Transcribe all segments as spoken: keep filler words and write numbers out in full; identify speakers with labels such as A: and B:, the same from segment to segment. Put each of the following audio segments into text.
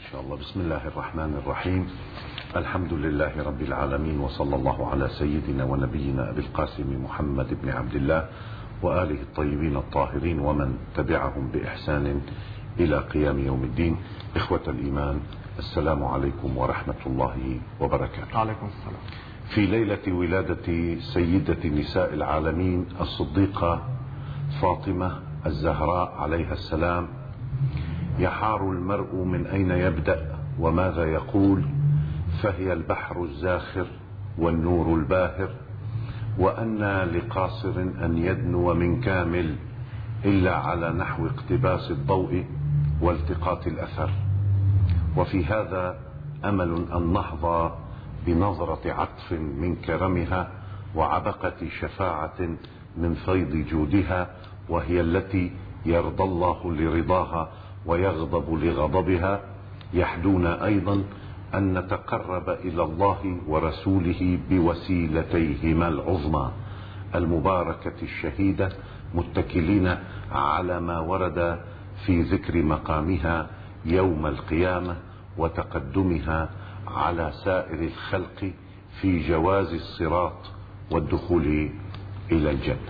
A: شاء الله. بسم الله الرحمن الرحيم. الحمد لله رب العالمين، وصلى الله على سيدنا ونبينا أبي القاسم محمد بن عبد الله وآله الطيبين الطاهرين ومن تبعهم بإحسان إلى قيام يوم الدين. إخوة الإيمان، السلام عليكم ورحمة الله وبركاته.
B: عليكم السلام.
A: في ليلة ولادة سيدة نساء العالمين الصديقة فاطمة الزهراء عليها السلام، يحار المرء من أين يبدأ وماذا يقول، فهي البحر الزاخر والنور الباهر، وأنى لقاصر أن يدنو من كامل إلا على نحو اقتباس الضوء والتقاط الأثر. وفي هذا أمل أن نحظى بنظرة عطف من كرمها وعبقة شفاعة من فيض جودها، وهي التي يرضى الله لرضاها ويغضب لغضبها. يحدونا أيضا أن نتقرب إلى الله ورسوله بوسيلتيهما العظمى المباركة الشهيدة، متكلين على ما ورد في ذكر مقامها يوم القيامة وتقدمها على سائر الخلق في جواز الصراط والدخول إلى الجنة.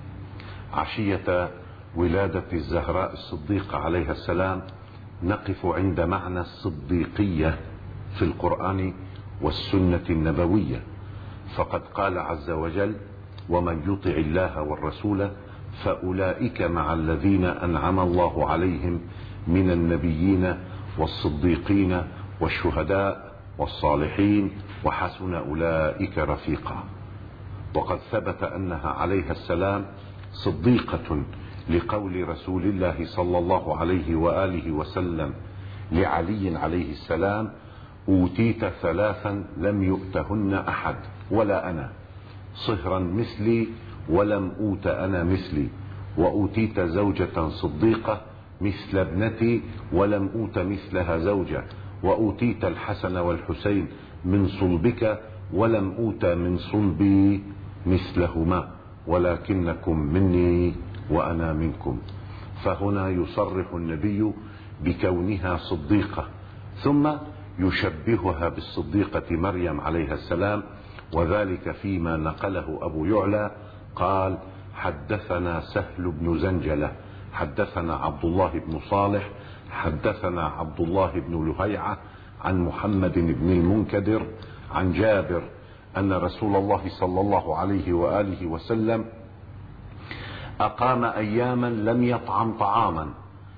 A: عشية ولادة الزهراء الصديقة عليها السلام نقف عند معنى الصديقية في القرآن والسنة النبوية، فقد قال عز وجل: ومن يطع الله والرسول فأولئك مع الذين أنعم الله عليهم من النبيين والصديقين والشهداء والصالحين وحسن أولئك رفيقا. وقد ثبت أنها عليها السلام صديقة لقول رسول الله صلى الله عليه وآله وسلم لعلي عليه السلام: أوتيت ثلاثا لم يؤتهن أحد ولا أنا، صهرا مثلي ولم أوت أنا مثلي، وأوتيت زوجة صديقة مثل ابنتي ولم أوت مثلها زوجة، وأوتيت الحسن والحسين من صلبك ولم أوت من صلبي مثلهما، ولكنكم مني وأنا منكم. فهنا يصرح النبي بكونها صديقة، ثم يشبهها بالصديقة مريم عليها السلام، وذلك فيما نقله أبو يعلى قال: حدثنا سهل بن زنجلة حدثنا عبد الله بن صالح حدثنا عبد الله بن لهيعة عن محمد بن المنكدر عن جابر أن رسول الله صلى الله عليه وآله وسلم أقام أياما لم يطعم طعاما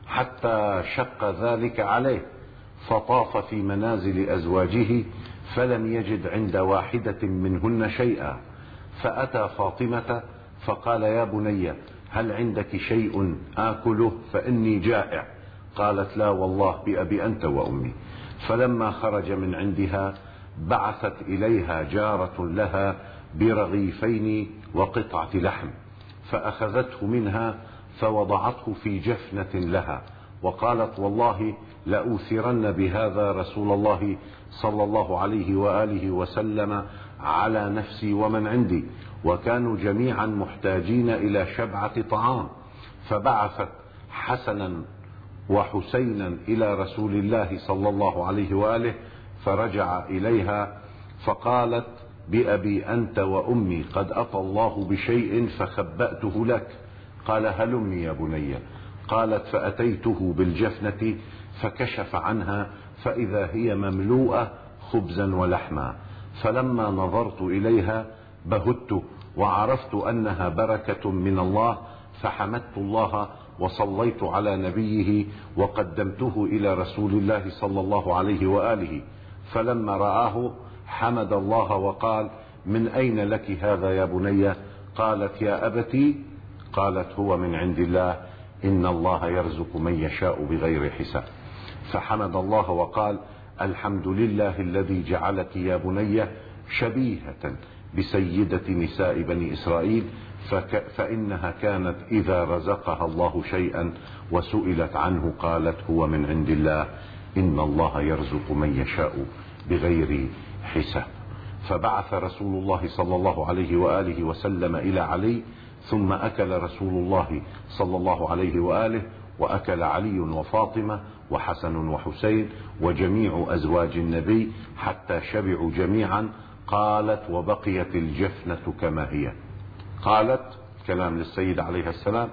A: حتى شق ذلك عليه، فطاف في منازل أزواجه فلم يجد عند واحدة منهن شيئا، فأتى فاطمة فقال: يا بني، هل عندك شيء آكله فإني جائع؟ قالت: لا والله بأبي أنت وأمي. فلما خرج من عندها بعثت إليها جارة لها برغيفين وقطعة لحم، فأخذته منها فوضعته في جفنة لها، وقالت: والله لأوثرن بهذا رسول الله صلى الله عليه وآله وسلم على نفسي ومن عندي. وكانوا جميعا محتاجين إلى شبعة طعام، فبعثت حسنا وحسينا إلى رسول الله صلى الله عليه وآله، فرجع إليها فقالت: بأبي أنت وأمي، قد أتى الله بشيء فخبأته لك. قال: هلمي يا بني. قالت: فأتيته بالجفنة فكشف عنها فإذا هي مملوءة خبزا ولحما، فلما نظرت إليها بهت وعرفت أنها بركة من الله، فحمدت الله وصليت على نبيه وقدمته إلى رسول الله صلى الله عليه وآله، فلما رآه حمد الله وقال: من أين لك هذا يا بني؟ قالت: يا أبتي. قالت: هو من عند الله، إن الله يرزق من يشاء بغير حساب. فحمد الله وقال: الحمد لله الذي جعلك يا بني شبيهة بسيدة نساء بني إسرائيل، فك فإنها كانت إذا رزقها الله شيئا وسئلت عنه قالت: هو من عند الله، إن الله يرزق من يشاء بغير حساب. فبعث رسول الله صلى الله عليه وآله وسلم إلى علي، ثم أكل رسول الله صلى الله عليه وآله وأكل علي وفاطمة وحسن وحسين وجميع أزواج النبي حتى شبعوا جميعا. قالت وبقيت الجفنة كما هي. قالت كلام للسيد عليه السلام: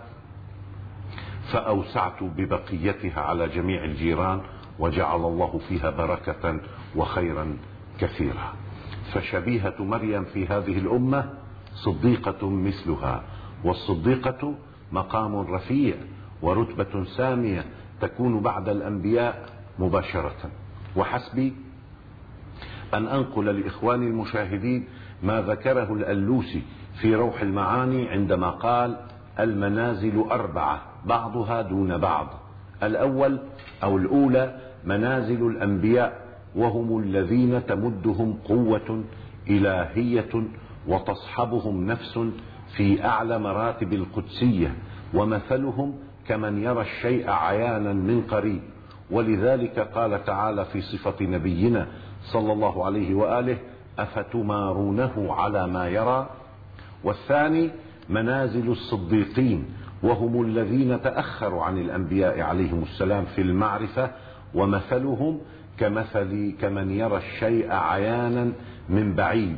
A: فأوسعت ببقيتها على جميع الجيران وجعل الله فيها بركة وخيرا كثيرا. فشبيهة مريم في هذه الأمة صديقة مثلها، والصديقة مقام رفيع ورتبة سامية تكون بعد الأنبياء مباشرة. وحسبي أن أنقل لإخواني المشاهدين ما ذكره الألوسي في روح المعاني عندما قال: المنازل أربعة بعضها دون بعض. الأول أو الأولى منازل الأنبياء، وهم الذين تمدهم قوة إلهية وتصحبهم نفس في أعلى مراتب القدسية، ومثلهم كمن يرى الشيء عيانا من قريب. ولذلك قال تعالى في صفة نبينا صلى الله عليه وآله: أفتمارونه على ما يرى. والثاني منازل الصديقين، وهم الذين تأخروا عن الأنبياء عليهم السلام في المعرفة، ومثلهم كمثل كمن يرى الشيء عيانا من بعيد.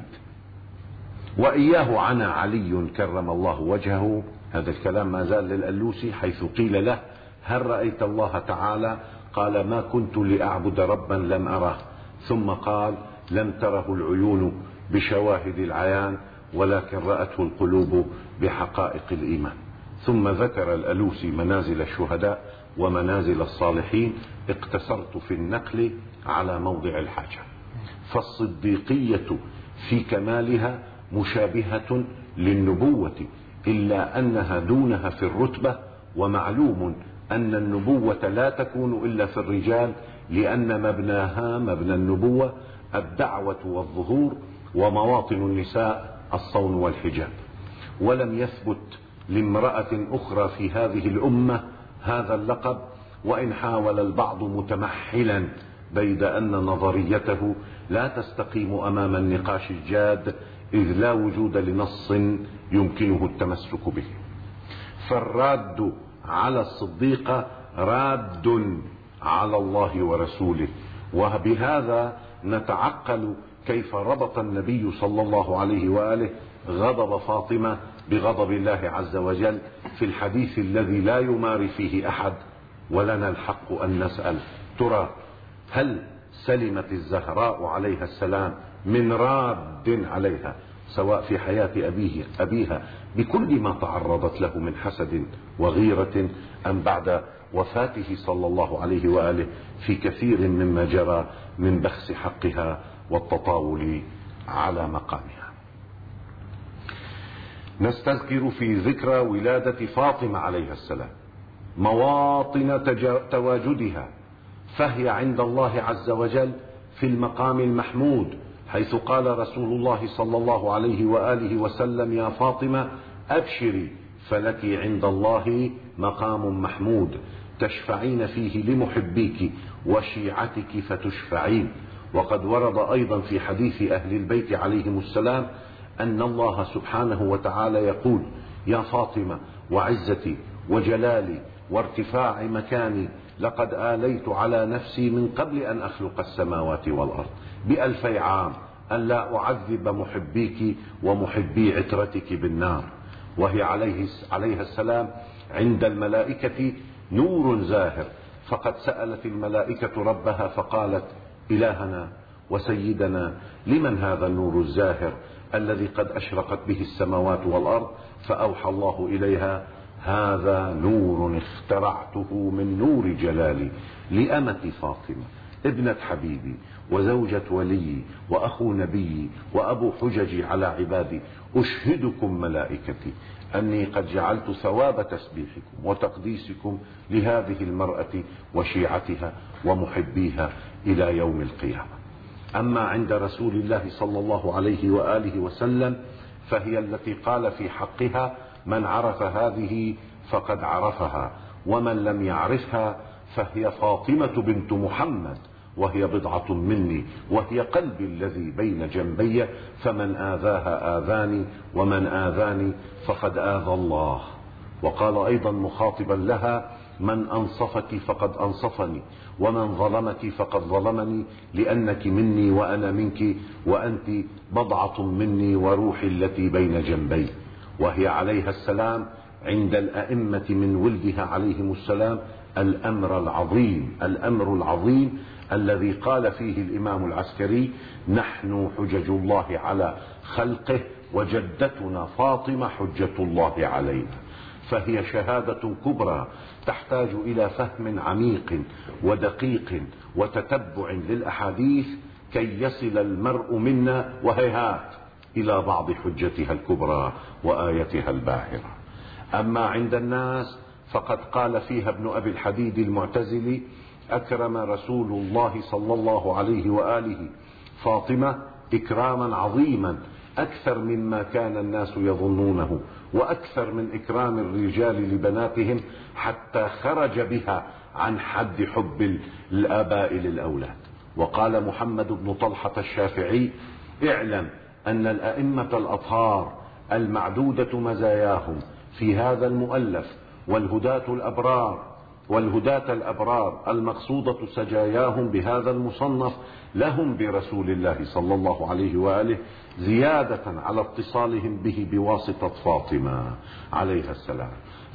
A: وإياه عنا علي كرم الله وجهه. هذا الكلام ما زال للألوسي، حيث قيل له: هل رأيت الله تعالى؟ قال: ما كنت لأعبد ربا لم أره. ثم قال: لم تره العيون بشواهد العيان، ولكن رأته القلوب بحقائق الإيمان. ثم ذكر الألوسي منازل الشهداء ومنازل الصالحين. اقتصرت في النقل على موضع الحاجة. فالصديقية في كمالها مشابهة للنبوة، إلا أنها دونها في الرتبة. ومعلوم أن النبوة لا تكون إلا في الرجال، لأن مبناها مبنى النبوة الدعوة والظهور، ومواطن النساء الصون والحجاب. ولم يثبت لامرأة أخرى في هذه الأمة هذا اللقب، وإن حاول البعض متمحلا بيد أن نظريته لا تستقيم أمام النقاش الجاد، إذ لا وجود لنص يمكنه التمسك به. فالراد على الصديقة راد على الله ورسوله. وبهذا نتعقل كيف ربط النبي صلى الله عليه وآله غضب فاطمة بغضب الله عز وجل في الحديث الذي لا يماري فيه أحد. ولنا الحق أن نسأل: ترى هل سلمت الزهراء عليها السلام من راد عليها، سواء في حياة أبيه أبيها بكل ما تعرضت له من حسد وغيرة، أم بعد وفاته صلى الله عليه وآله في كثير مما جرى من بخس حقها والتطاول على مقامها؟ نستذكر في ذكرى ولادة فاطمة عليها السلام مواطن تواجدها، فهي عند الله عز وجل في المقام المحمود، حيث قال رسول الله صلى الله عليه وآله وسلم: يا فاطمة أبشري فلك عند الله مقام محمود تشفعين فيه لمحبيك وشيعتك فتشفعين. وقد ورد أيضا في حديث أهل البيت عليهم السلام أن الله سبحانه وتعالى يقول: يا فاطمة وعزتي وجلالي وارتفاع مكاني، لقد آليت على نفسي من قبل أن أخلق السماوات والأرض بألفي عام أن لا أعذب محبيك ومحبي عترتك بالنار. وهي عليه عليها السلام عند الملائكة نور زاهر، فقد سألت الملائكة ربها فقالت: إلهنا وسيدنا، لمن هذا النور الزاهر الذي قد أشرقت به السماوات والأرض؟ فأوحى الله إليها: هذا نور اخترعته من نور جلالي لأمة فاطمة ابنة حبيبي وزوجة ولي وأخو نبي وأبو حججي على عبادي. أشهدكم ملائكتي أني قد جعلت ثواب تسبيحكم وتقديسكم لهذه المرأة وشيعتها ومحبيها إلى يوم القيامة. أما عند رسول الله صلى الله عليه وآله وسلم فهي التي قال في حقها: من عرف هذه فقد عرفها، ومن لم يعرفها فهي فاطمة بنت محمد، وهي بضعة مني، وهي قلبي الذي بين جنبي، فمن آذاها آذاني، ومن آذاني فقد آذى الله. وقال أيضا مخاطبا لها: من أنصفك فقد أنصفني ومن ظلمك فقد ظلمني، لأنك مني وأنا منك، وأنت بضعة مني وروحي التي بين جنبي. وهي عليها السلام عند الأئمة من ولدها عليهم السلام الأمر العظيم، الأمر العظيم الذي قال فيه الإمام العسكري: نحن حجج الله على خلقه وجدتنا فاطمة حجة الله علينا. فهي شهادة كبرى تحتاج إلى فهم عميق ودقيق وتتبع للأحاديث كي يصل المرء منا وهيهات إلى بعض حجتها الكبرى وآيتها الباهرة. أما عند الناس فقد قال فيها ابن أبي الحديد المعتزلي: أكرم رسول الله صلى الله عليه وآله فاطمة إكراما عظيما أكثر مما كان الناس يظنونه، وأكثر من إكرام الرجال لبناتهم، حتى خرج بها عن حد حب الآباء للأولاد. وقال محمد بن طلحة الشافعي: اعلم أن الأئمة الأطهار المعدودة مزاياهم في هذا المؤلف والهداة الأبرار والهداة الأبرار المقصودة سجاياهم بهذا المصنف لهم برسول الله صلى الله عليه وآله زيادة على اتصالهم به بواسطة فاطمة عليها السلام،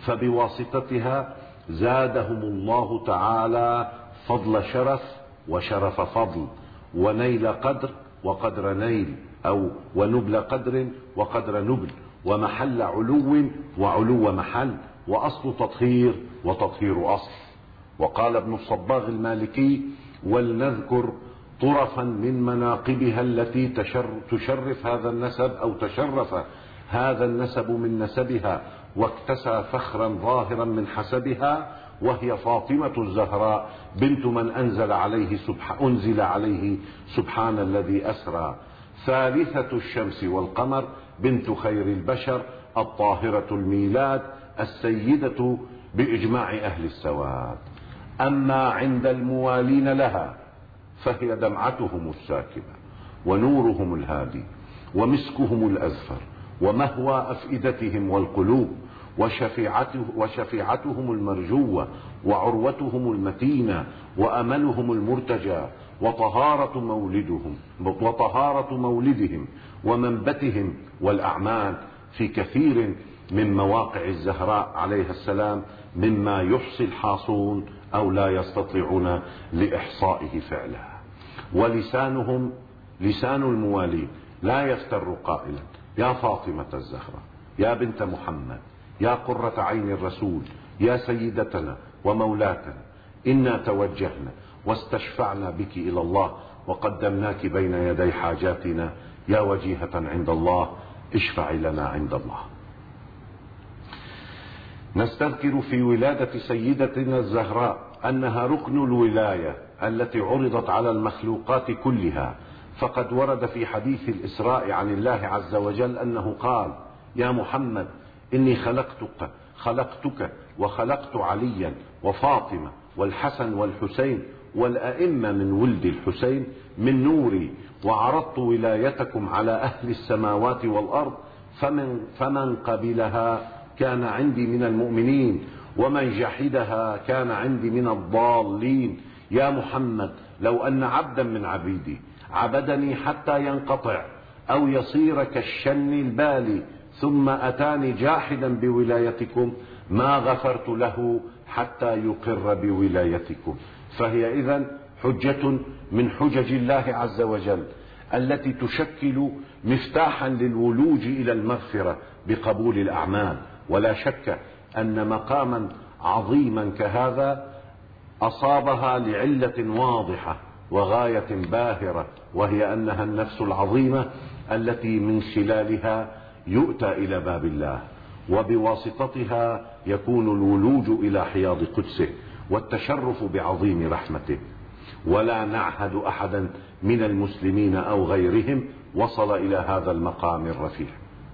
A: فبواسطتها زادهم الله تعالى فضل شرف وشرف فضل، ونيل قدر وقدر نيل، أو ونبل قدر وقدر نبل، ومحل علو وعلو محل، وأصل تطهير وتطهير أصل. وقال ابن الصباغ المالكي: ولنذكر طرفا من مناقبها التي تشرف هذا النسب أو تشرف هذا النسب من نسبها واكتسى فخرا ظاهرا من حسبها، وهي فاطمة الزهراء بنت من أنزل عليه, سبح أنزل عليه سبحان الذي أسرى، ثالثة الشمس والقمر، بنت خير البشر، الطاهرة الميلاد، السيدة بإجماع أهل السواد. أما عند الموالين لها فهي دمعتهم الساكبة ونورهم الهادي ومسكهم الأزفر ومهوى أفئدتهم والقلوب، وشفيعته وشفيعتهم المرجوة وعروتهم المتينة وأملهم المرتجى، وطهارة مولدهم وطهارة مولدهم ومنبتهم والأعمال في كثير من مواقع الزهراء عليها السلام مما يحصي الحاصون أو لا يستطيعون لإحصائه فعلا. ولسانهم لسان الموالين لا يفتر قائلا: يا فاطمة الزهراء، يا بنت محمد، يا قرة عين الرسول، يا سيدتنا ومولاتنا، إنا توجهنا واستشفعنا بك إلى الله وقدمناك بين يدي حاجاتنا، يا وجيهة عند الله، اشفعي لنا عند الله. نستذكر في ولادة سيدتنا الزهراء أنها ركن الولاية التي عرضت على المخلوقات كلها، فقد ورد في حديث الإسراء عن الله عز وجل أنه قال: يا محمد، إني خلقتك خلقتك وخلقت عليا وفاطمة والحسن والحسين والأئمة من ولد الحسين من نوري، وعرضت ولايتكم على أهل السماوات والأرض، فمن, فمن قبلها كان عندي من المؤمنين، ومن جحدها كان عندي من الضالين. يا محمد، لو أن عبدا من عبيدي عبدني حتى ينقطع أو يصير كالشن البالي ثم أتاني جاحدا بولايتكم ما غفرت له حتى يقر بولايتكم. فهي إذن حجة من حجج الله عز وجل التي تشكل مفتاحا للولوج إلى المغفرة بقبول الأعمال. ولا شك أن مقاما عظيما كهذا أصابها لعلة واضحة وغاية باهرة، وهي أنها النفس العظيمة التي من خلالها يؤتى إلى باب الله، وبواسطتها يكون الولوج إلى حياض قدسه والتشرف بعظيم رحمته. ولا نعهد أحدا من المسلمين أو غيرهم وصل إلى هذا المقام الرفيع.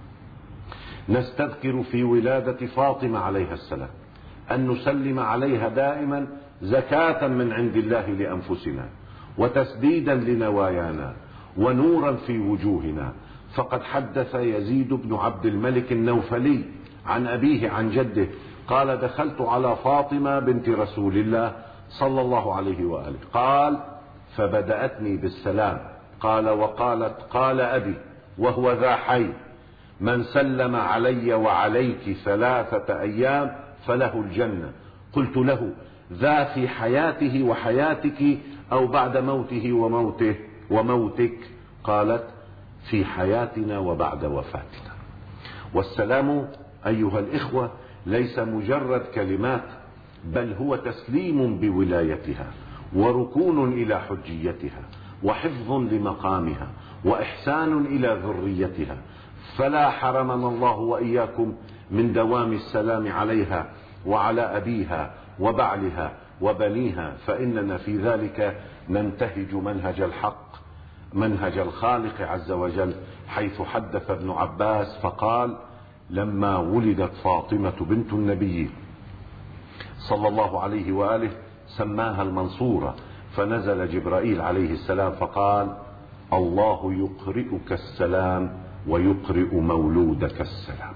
A: نستذكر في ولادة فاطمة عليها السلام أن نسلم عليها دائما زكاة من عند الله لأنفسنا، وتسديدا لنوايانا، ونورا في وجوهنا. فقد حدث يزيد بن عبد الملك النوفلي عن أبيه عن جده قال دخلت على فاطمة بنت رسول الله صلى الله عليه وآله. قال فبدأتني بالسلام. قال وقالت قال أبي وهو ذا حي من سلم علي وعليك ثلاثة أيام فله الجنة. قلت له ذا في حياته وحياتك أو بعد موته وموته وموتك؟ قالت في حياتنا وبعد وفاتنا. والسلام أيها الإخوة ليس مجرد كلمات، بل هو تسليم بولايتها وركون إلى حجيتها وحفظ لمقامها وإحسان إلى ذريتها. فلا حرمنا الله وإياكم من دوام السلام عليها وعلى أبيها وبعلها وبنيها، فإننا في ذلك ننتهج منهج الحق، منهج الخالق عز وجل، حيث حدث ابن عباس فقال لما ولدت فاطمة بنت النبي صلى الله عليه وآله سماها المنصورة، فنزل جبرائيل عليه السلام فقال الله يقرئك السلام ويقرئ مولودك السلام.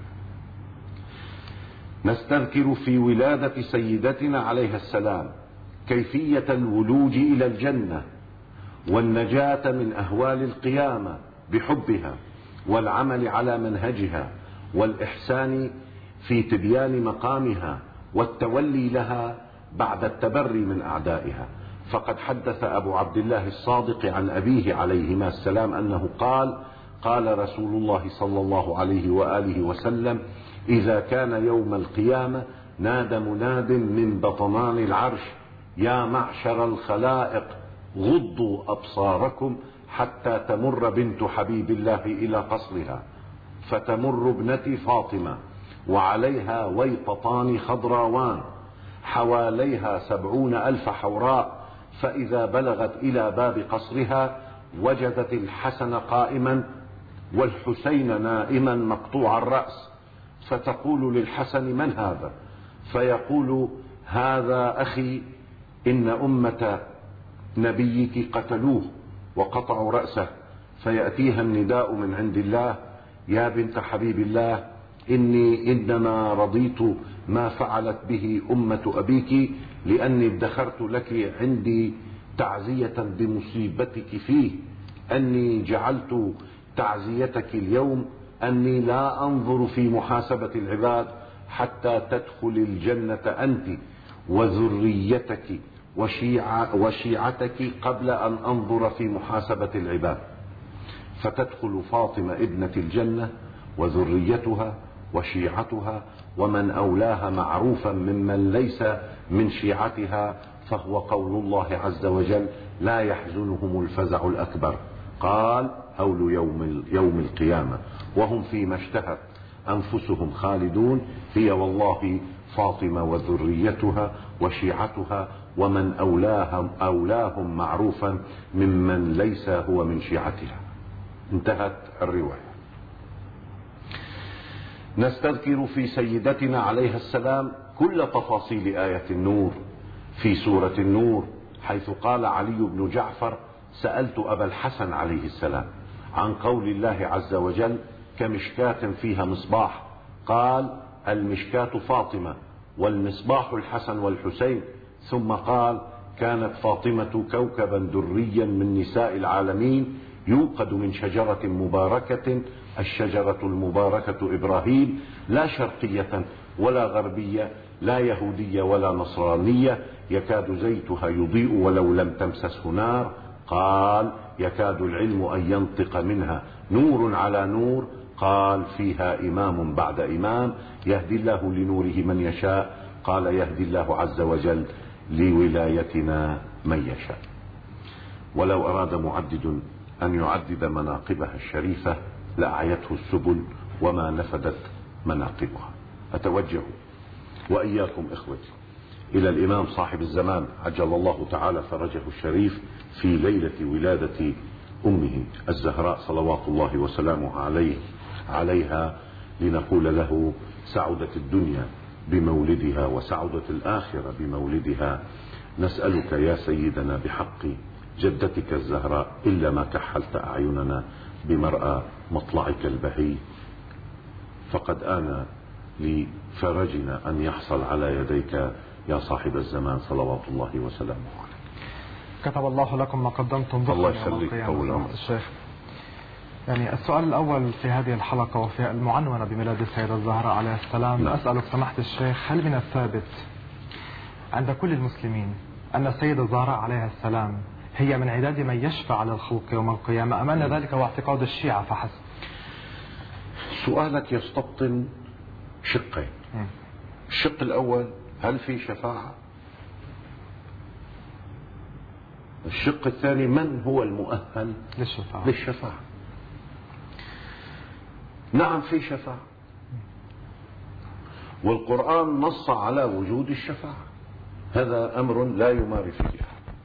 A: نستذكر في ولادة سيدتنا عليها السلام كيفية الولوج إلى الجنة والنجاة من أهوال القيامة بحبها والعمل على منهجها والإحسان في تبيان مقامها والتولي لها بعد التبري من أعدائها. فقد حدث أبو عبد الله الصادق عن أبيه عليهما السلام أنه قال قال رسول الله صلى الله عليه وآله وسلم إذا كان يوم القيامة نادى مناد من بطنان العرش يا معشر الخلائق غضوا أبصاركم حتى تمر بنت حبيب الله إلى قصرها، فتمر ابنتي فاطمة وعليها ويططان خضراوان حواليها سبعون ألف حوراء، فإذا بلغت إلى باب قصرها وجدت الحسن قائما والحسين نائما مقطوع الرأس، فتقول للحسن من هذا؟ فيقول هذا أخي إن أمة نبيك قتلوه وقطعوا رأسه. فيأتيها النداء من عند الله يا بنت حبيب الله إني إنما رضيت ما فعلت به أمة أبيك لأني ادخرت لك عندي تعزية بمصيبتك فيه، أني جعلت تعزيتك اليوم أني لا أنظر في محاسبة العباد حتى تدخل الجنة أنت وذريتك وشيعة وشيعتك قبل أن أنظر في محاسبة العباد. فتدخل فاطمة ابنة الجنة وذريتها وشيعتها ومن أولاها معروفا ممن ليس من شيعتها، فهو قول الله عز وجل لا يحزنهم الفزع الأكبر. قال هول يوم, يوم القيامة وهم فيما اشتهت أنفسهم خالدون هي والله فاطمة وذريتها وشيعتها ومن أولاهم, أولاهم معروفا ممن ليس هو من شيعتها. انتهت الرواية. نستذكر في سيدتنا عليها السلام كل تفاصيل آية النور في سورة النور، حيث قال علي بن جعفر سألت أبا الحسن عليه السلام عن قول الله عز وجل كمشكاة فيها مصباح، قال المشكاة فاطمة والمصباح الحسن والحسين، ثم قال كانت فاطمة كوكبا دريا من نساء العالمين يوقد من شجرة مباركة، الشجرة المباركة إبراهيم، لا شرقية ولا غربية، لا يهودية ولا نصرانية، يكاد زيتها يضيء ولو لم تمسسه نار. قال يكاد العلم أن ينطق منها نور على نور. قال فيها إمام بعد إمام يهدي الله لنوره من يشاء. قال يهدي الله عز وجل لولايتنا من يشاء. ولو أراد معدد أن يعدد مناقبها الشريفة لأعيته السبل وما نفدت مناقبها. أتوجه وإياكم إخوتي إلى الإمام صاحب الزمان عجل الله تعالى فرجه الشريف في ليلة ولادة أمه الزهراء صلوات الله وسلامه عليه عليها لنقول له سعدت الدنيا بمولدها وسعدت الآخرة بمولدها. نسألك يا سيدنا بحق جدتك الزهراء إلا ما كحلت أعيننا بمرأى مطلعك البهي، فقد آن لفرجنا أن يحصل على يديك يا صاحب الزمان صلوات الله وسلامه عليك.
B: كتب الله لكم ما قدمتم.
A: الله يخليك. طول عمرك
B: الشيخ. يعني السؤال الأول في هذه الحلقة وفي المعنونة بميلاد السيدة الزهراء عليه السلام، لا. أسألك سماحة الشيخ، هل من الثابت عند كل المسلمين أن السيدة الزهراء عليه السلام هي من عداد من يشفع على الخلق يوم القيامة، أم أن ذلك هو اعتقاد الشيعة فحسب؟
A: سؤالك يستبطن شقين. الشق الأول، هل في شفاعة؟ الشق الثاني، من هو المؤهل
B: للشفاعة؟
A: للشفاعة. نعم في شفاعة، والقرآن نص على وجود الشفاعة، هذا أمر لا يماري فيه أحد.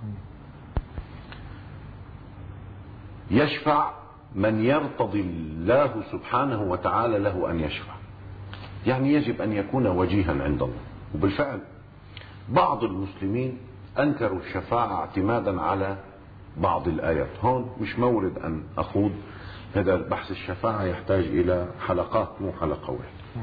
A: يشفع من يرتضي الله سبحانه وتعالى له أن يشفع، يعني يجب أن يكون وجيها عند الله. وبالفعل بعض المسلمين أنكروا الشفاعة اعتمادا على بعض الآيات. هون مش مورد أن أخوض هذا البحث، الشفاعة يحتاج إلى حلقات مو حلقة واحدة.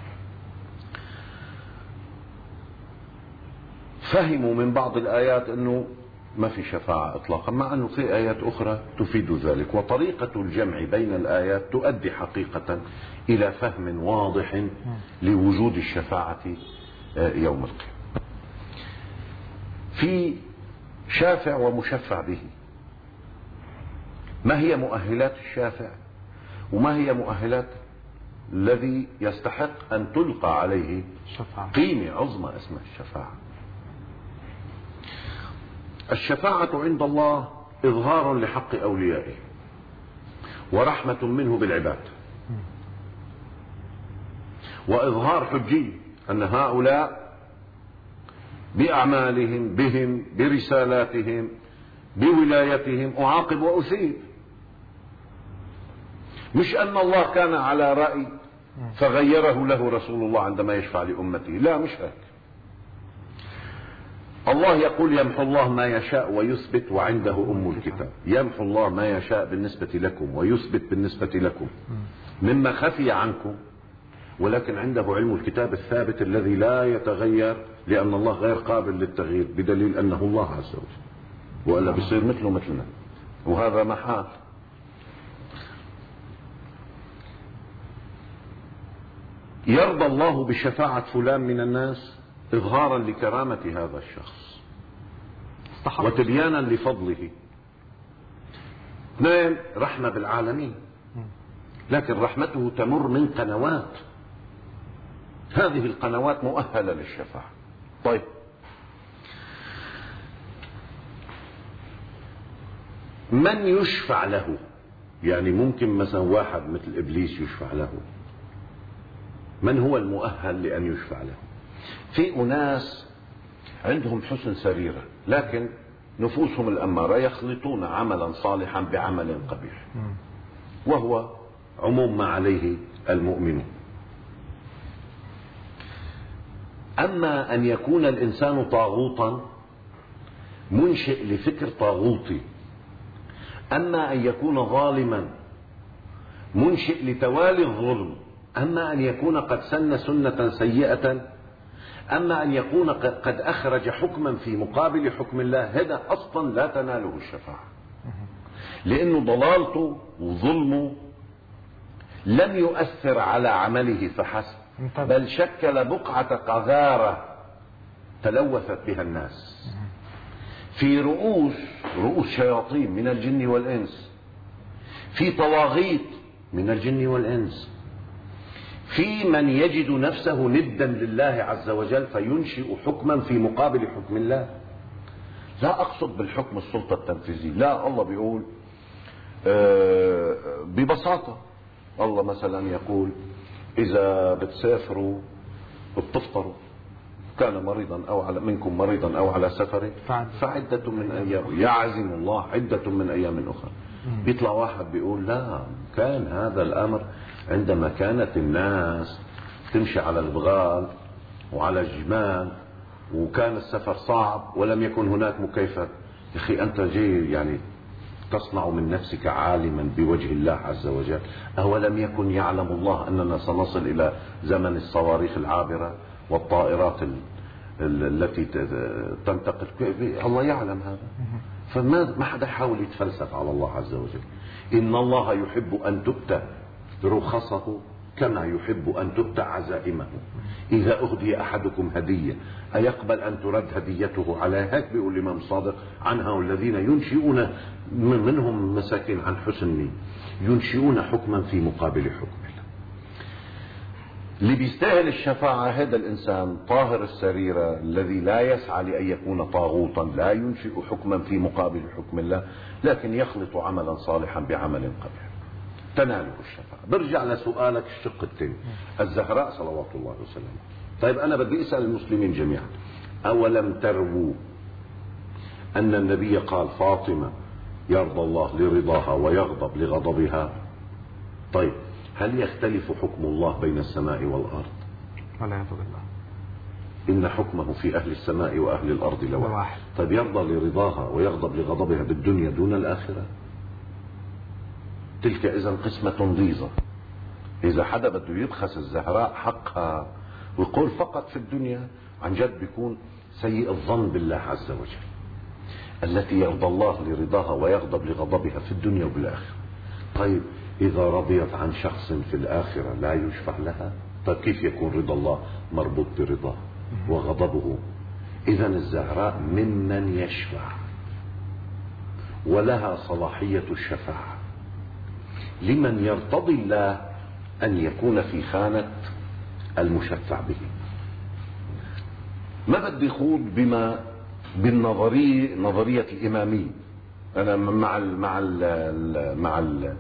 A: فهموا من بعض الآيات أنه ما في شفاعة إطلاقا، مع أنه في آيات أخرى تفيد ذلك. وطريقة الجمع بين الآيات تؤدي حقيقة إلى فهم واضح لوجود الشفاعة يوم القيامة. في شافع ومشفع به. ما هي مؤهلات الشافع وما هي مؤهلات الذي يستحق أن تلقى عليه
B: شفاعة.
A: قيمة عظمى اسمها الشفاعة. الشفاعة عند الله إظهار لحق أوليائه ورحمة منه بالعباد، وإظهار حجي أن هؤلاء بأعمالهم بهم برسالاتهم بولايتهم أعاقب وأثيب. مش أن الله كان على رأي فغيره له رسول الله عندما يشفع لأمته، لا مش هيك. الله يقول يمحو الله ما يشاء ويثبت وعنده أم الكتاب. يمحو الله ما يشاء بالنسبة لكم ويثبت بالنسبة لكم مما خفي عنكم، ولكن عنده علم الكتاب الثابت الذي لا يتغير، لأن الله غير قابل للتغيير، بدليل أنه الله عز وجل، وإلا بيصير مثله مثلنا، وهذا محال. يرضى الله بشفاعة فلان من الناس إظهارا لكرامة هذا الشخص وتبيانا لفضله. اثنين، رحمة بالعالمين، لكن رحمته تمر من قنوات، هذه القنوات مؤهلة للشفاعة. طيب، من يشفع له؟ يعني ممكن مثلا واحد مثل إبليس يشفع له، من هو المؤهل لأن يشفع له؟ في أناس عندهم حسن سريرة، لكن نفوسهم الأمارة يخلطون عملا صالحا بعمل قبيح، وهو عموم ما عليه المؤمنون. أما أن يكون الإنسان طاغوتا منشئ لفكر طاغوتي، أما أن يكون ظالما منشئ لتوالي الظلم، أما أن يكون قد سن سنة سيئة، أما أن يكون قد أخرج حكما في مقابل حكم الله، هذا أصلا لا تناله الشفاعة، لأنه ضلالته وظلمه لم يؤثر على عمله فحسب، بل شكل بقعة قذارة تلوثت بها الناس في رؤوس رؤوس شياطين من الجن والإنس، في طواغيت من الجن والإنس، في من يجد نفسه ندا لله عز وجل فينشئ حكما في مقابل حكم الله. لا أقصد بالحكم السلطة التنفيذية، لا، الله بيقول ببساطة، الله مثلا يقول إذا بتسافروا بتفطروا، كان مريضا أو على منكم مريضا أو على سفر فعدة من أيام، يعزم الله عدة من أيام أخرى. بيطلع واحد بيقول لا، كان هذا الأمر عندما كانت الناس تمشي على البغال وعلى الجمال وكان السفر صعب ولم يكن هناك مكيفات. يا أخي أنت جاي يعني تصنع من نفسك عالما بوجه الله عز وجل. أولم يكن يعلم الله أننا سنصل إلى زمن الصواريخ العابرة والطائرات التي تنتقل؟ الله يعلم هذا. فما ما حدا يحاول يتفلسف على الله عز وجل. إن الله يحب أن تؤتى رخصه كما يحب أن تؤتى عزائمه. إذا أهدي أحدكم هدية أيقبل أن ترد هديته على هيك؟ بيقول الإمام صادق عنها الذين ينشئون منهم مساكين عن حسن ينشئون حكما في مقابل حكم الله. اللي بيستاهل الشفاعة هذا الإنسان طاهر السريرة الذي لا يسعى لأن يكون طاغوتا، لا ينشئ حكما في مقابل حكم الله، لكن يخلط عملا صالحا بعمل قبيح تناله الشفاعة. برجع لسؤالك الشق الثاني، الزهراء صلوات الله وسلامه. طيب أنا بدي أسأل المسلمين جميعا، أولم تروا أن النبي قال فاطمة يرضى الله لرضاها ويغضب لغضبها؟ طيب هل يختلف حكم الله بين السماء والأرض؟
B: والعياذ بالله.
A: إن حكمه في أهل السماء وأهل الأرض لواحد. طيب يرضى لرضاها ويغضب لغضبها بالدنيا دون الآخرة؟ تلك إذن قسمة ضيزة. إذا حدا بده يبخس الزهراء حقها ويقول فقط في الدنيا، عن جد بيكون سيء الظن بالله عز وجل. التي يرضى الله لرضاها ويغضب لغضبها في الدنيا وبالآخرة. طيب إذا رضيت عن شخص في الآخرة لا يشفع لها؟ طيب كيف يكون رضا الله مربوط برضاه وغضبه؟ إذن الزهراء ممن يشفع ولها صلاحية الشفاعة لمن يرتضي الله أن يكون في خانة المشفع به. ما بدي خوض بما بالنظرية نظرية الإمامية. أنا مع ال مع ال مع ال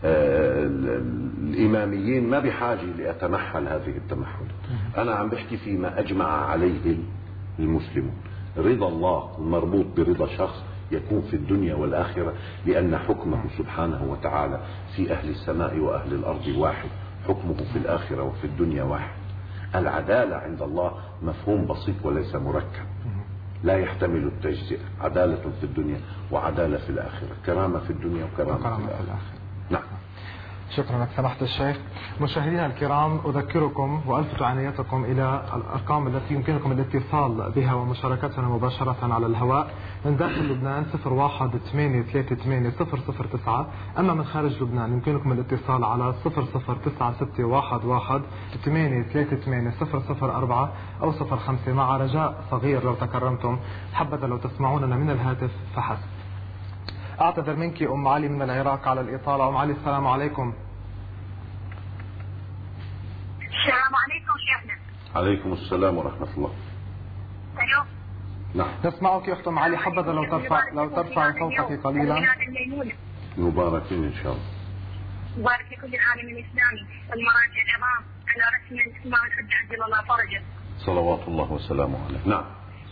A: الإماميين ما بحاجة لأتمحل هذه التمحلات. أنا عم بحكي فيما أجمع عليه المسلمون. رضا الله المربوط برضا شخص يكون في الدنيا والآخرة، لأن حكمه سبحانه وتعالى في أهل السماء وأهل الأرض واحد، حكمه في الآخرة وفي الدنيا واحد. العدالة عند الله مفهوم بسيط وليس مركب، لا يحتمل التجزئة. عدالة في الدنيا وعدالة في الآخرة، كرامة في الدنيا وكرامة في الآخرة. نعم.
B: شكرا لك سماحة الشيخ. مشاهدينا الكرام، أذكركم وألفت عنايتكم إلى الأرقام التي يمكنكم الاتصال بها ومشاركتنا مباشرة على الهواء. من داخل لبنان صفر واحد ثمانية ثلاثة ثمانية صفر صفر تسعة، أما من خارج لبنان يمكنكم الاتصال على صفر صفر تسعة ستة واحد واحد ثمانية ثلاثة ثمانية صفر صفر أربعة أو صفر خمسة. مع رجاء صغير لو تكرمتم، حبذا لو تسمعوننا من الهاتف فحسب. أعتذر منك أم علي من العراق على الإطالة. أم علي السلام عليكم.
C: السلام عليكم شيخنا.
A: عليكم السلام ورحمة الله.
C: أيوه.
A: نعم.
B: نسمعك أخت أم علي، حبذا لو ترفع لو ترفع صوتك قليلا.
A: مباركين إن شاء الله.
C: مبارك لكل العالم الإسلامي والمراجع العظام على رسم الإسماء الحج عجل الله فرجه.
A: صلوات الله وسلامه عليه. نعم.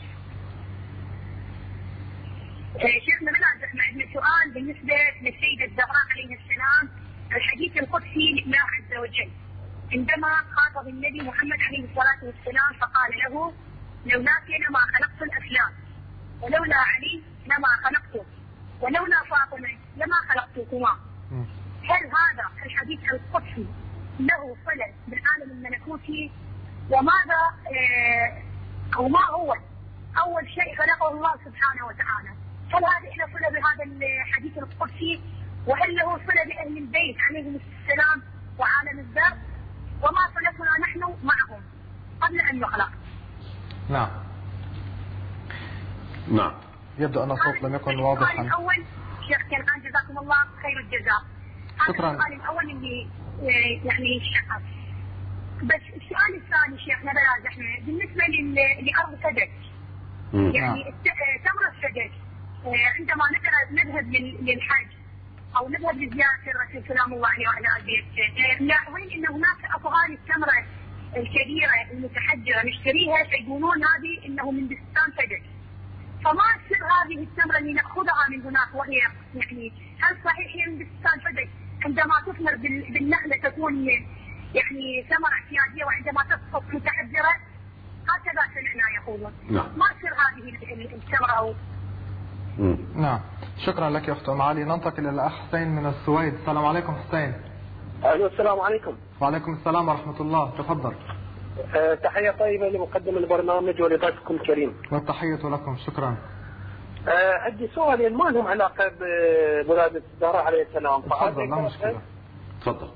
C: شيخنا بلاد احنا عندنا سؤال بالنسبة للسيدة الزهراء عليه السلام، الحديث القدسي لله عز وجل عندما خاطب النبي محمد عليه الصلاة والسلام فقال له لولاك لما خلقت الأفلام ولولا علي لما خلقته ولولا فاطمة لما خلقتكما. هل هذا الحديث القدسي له صلة بالعالم الملكوتي؟ وماذا اه أو ما هو أول شيء خلقه الله سبحانه وتعالى؟ هل هذا له صلة بهذا الحديث القدسي؟ وهل له صلة بأهل البيت عليهم السلام وعالم الذات؟ وما صلتنا نحن معهم قبل أن يخلق؟
B: نعم.
A: نعم.
B: يبدو أن الصوت لم يكن واضحا.
C: السؤال الأول شيخ كان جزاكم الله خير الجزاء.
B: شكرا.
C: السؤال الأول اللي يعني الشقة. بس السؤال الثاني شيخنا بلاد احنا بالنسبة لأرض سدد، يعني تمر السدد عندما نذهب للحج أو نذهب لزيارة الرسول سلام الله عليه وعلى آل بيته، نلاحظين أن هناك أفغان التمرة الكبيرة المتحجرة نشتريها فيقولون هذه أنه من بستان سدد. فما سر هذه التمرة اللي نأخذها من هناك وهي يعني هل صحيح هي من بستان سدد؟ عندما تثمر بالنخلة تكون يعني ثمرة اعتيادية، وعندما تسقط متحجرة هكذا سمعنا يقولون.
A: نعم.
C: ما سر هذه التمرة؟
A: مم.
B: نعم، شكرا لك يا أخت أم علي. ننتقل إلى الأخ حسين من السويد. السلام عليكم حسين.
D: ألو، السلام عليكم.
B: وعليكم السلام ورحمة الله، تفضل.
D: أه تحية طيبة لمقدم البرنامج ولضيفكم الكريم.
B: والتحية لكم، شكرا.
D: أه عندي سؤالين ما لهم علاقة بولادة الزهراء عليه السلام.
B: تفضل، لا مشكلة.
A: تفضل.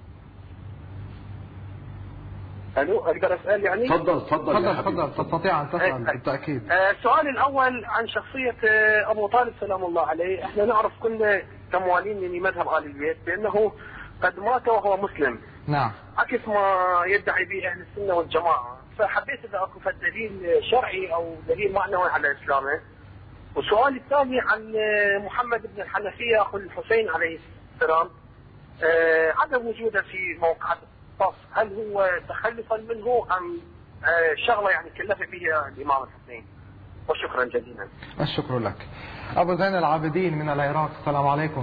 D: ألو، أقدر أسأل يعني؟
A: تفضل تفضل
B: تفضل تفضل، تستطيع أن تسأل بالتأكيد.
D: أه السؤال الأول عن شخصية أبو طالب سلام الله عليه. احنا نعرف كلنا كموالين من مذهب آل البيت بأنه قد مات وهو مسلم.
B: نعم.
D: عكس ما يدعي به أهل السنة والجماعة، فحبيت إذا أكو دليل شرعي أو دليل معنوي على إسلامه. والسؤال الثاني عن محمد بن الحنفية أخو الحسين عليه السلام، أه عدم وجوده في موقع الطف، هل هو تخلفا منه أم أه شغلة يعني كلف به الإمام الحسين؟ وشكرا جزيلا.
B: الشكر لك. أبو زين العابدين من العراق. السلام عليكم.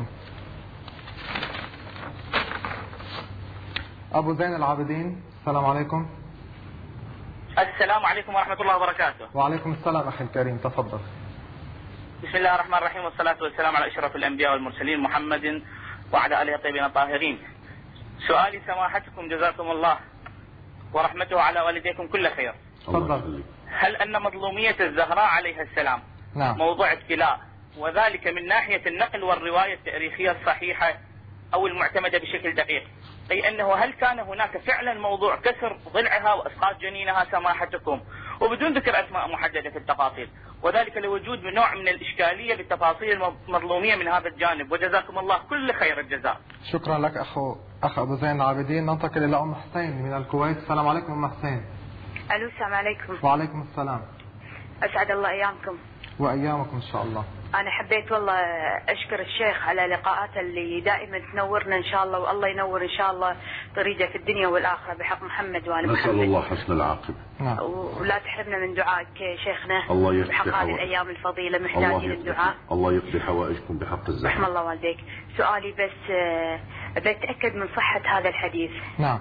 B: أبو زين العابدين، السلام عليكم.
E: السلام عليكم ورحمة الله وبركاته.
B: وعليكم السلام أخي الكريم، تفضل.
E: بسم الله الرحمن الرحيم، والصلاة والسلام على أشرف الأنبياء والمرسلين محمد وعلى آله الطيبين الطاهرين. سؤالي سماحتكم جزاكم الله ورحمته على والديكم كل خير.
B: تفضل.
E: هل أن مظلومية الزهراء عليها السلام
B: نعم.
E: موضوع ابتلاء، وذلك من ناحية النقل والرواية التاريخية الصحيحة أو المعتمدة بشكل دقيق، أي أنه هل كان هناك فعلا موضوع كسر ضلعها وإسقاط جنينها سماحتكم، وبدون ذكر أسماء محددة في التفاصيل، وذلك لوجود نوع من الإشكالية بالتفاصيل المظلومية من هذا الجانب، وجزاكم الله كل خير الجزاء.
B: شكرا لك أخو أخ أبو زين العابدين. ننتقل إلى أم حسين من الكويت. السلام عليكم أم حسين.
F: ألو، السلام عليكم.
B: وعليكم السلام.
F: أسعد الله أيامكم.
B: وأيامكم إن شاء الله.
F: أنا حبيت والله أشكر الشيخ على لقاءاته اللي دائما تنورنا إن شاء الله، والله ينور إن شاء الله طريقه في الدنيا والآخرة بحق محمد وآل محمد.
A: نسأل الله حسن العاقبة.
B: نعم.
F: ولا تحرمنا من دعائك شيخنا.
A: الله يقضي
F: بحق هذه
A: حوائج.
F: الأيام الفضيلة محتاجين الدعاء.
A: الله يقضي حوائجكم بحق الزهراء.
F: رحم الله والديك. سؤالي بس أه بتأكد من صحة هذا الحديث.
B: نعم.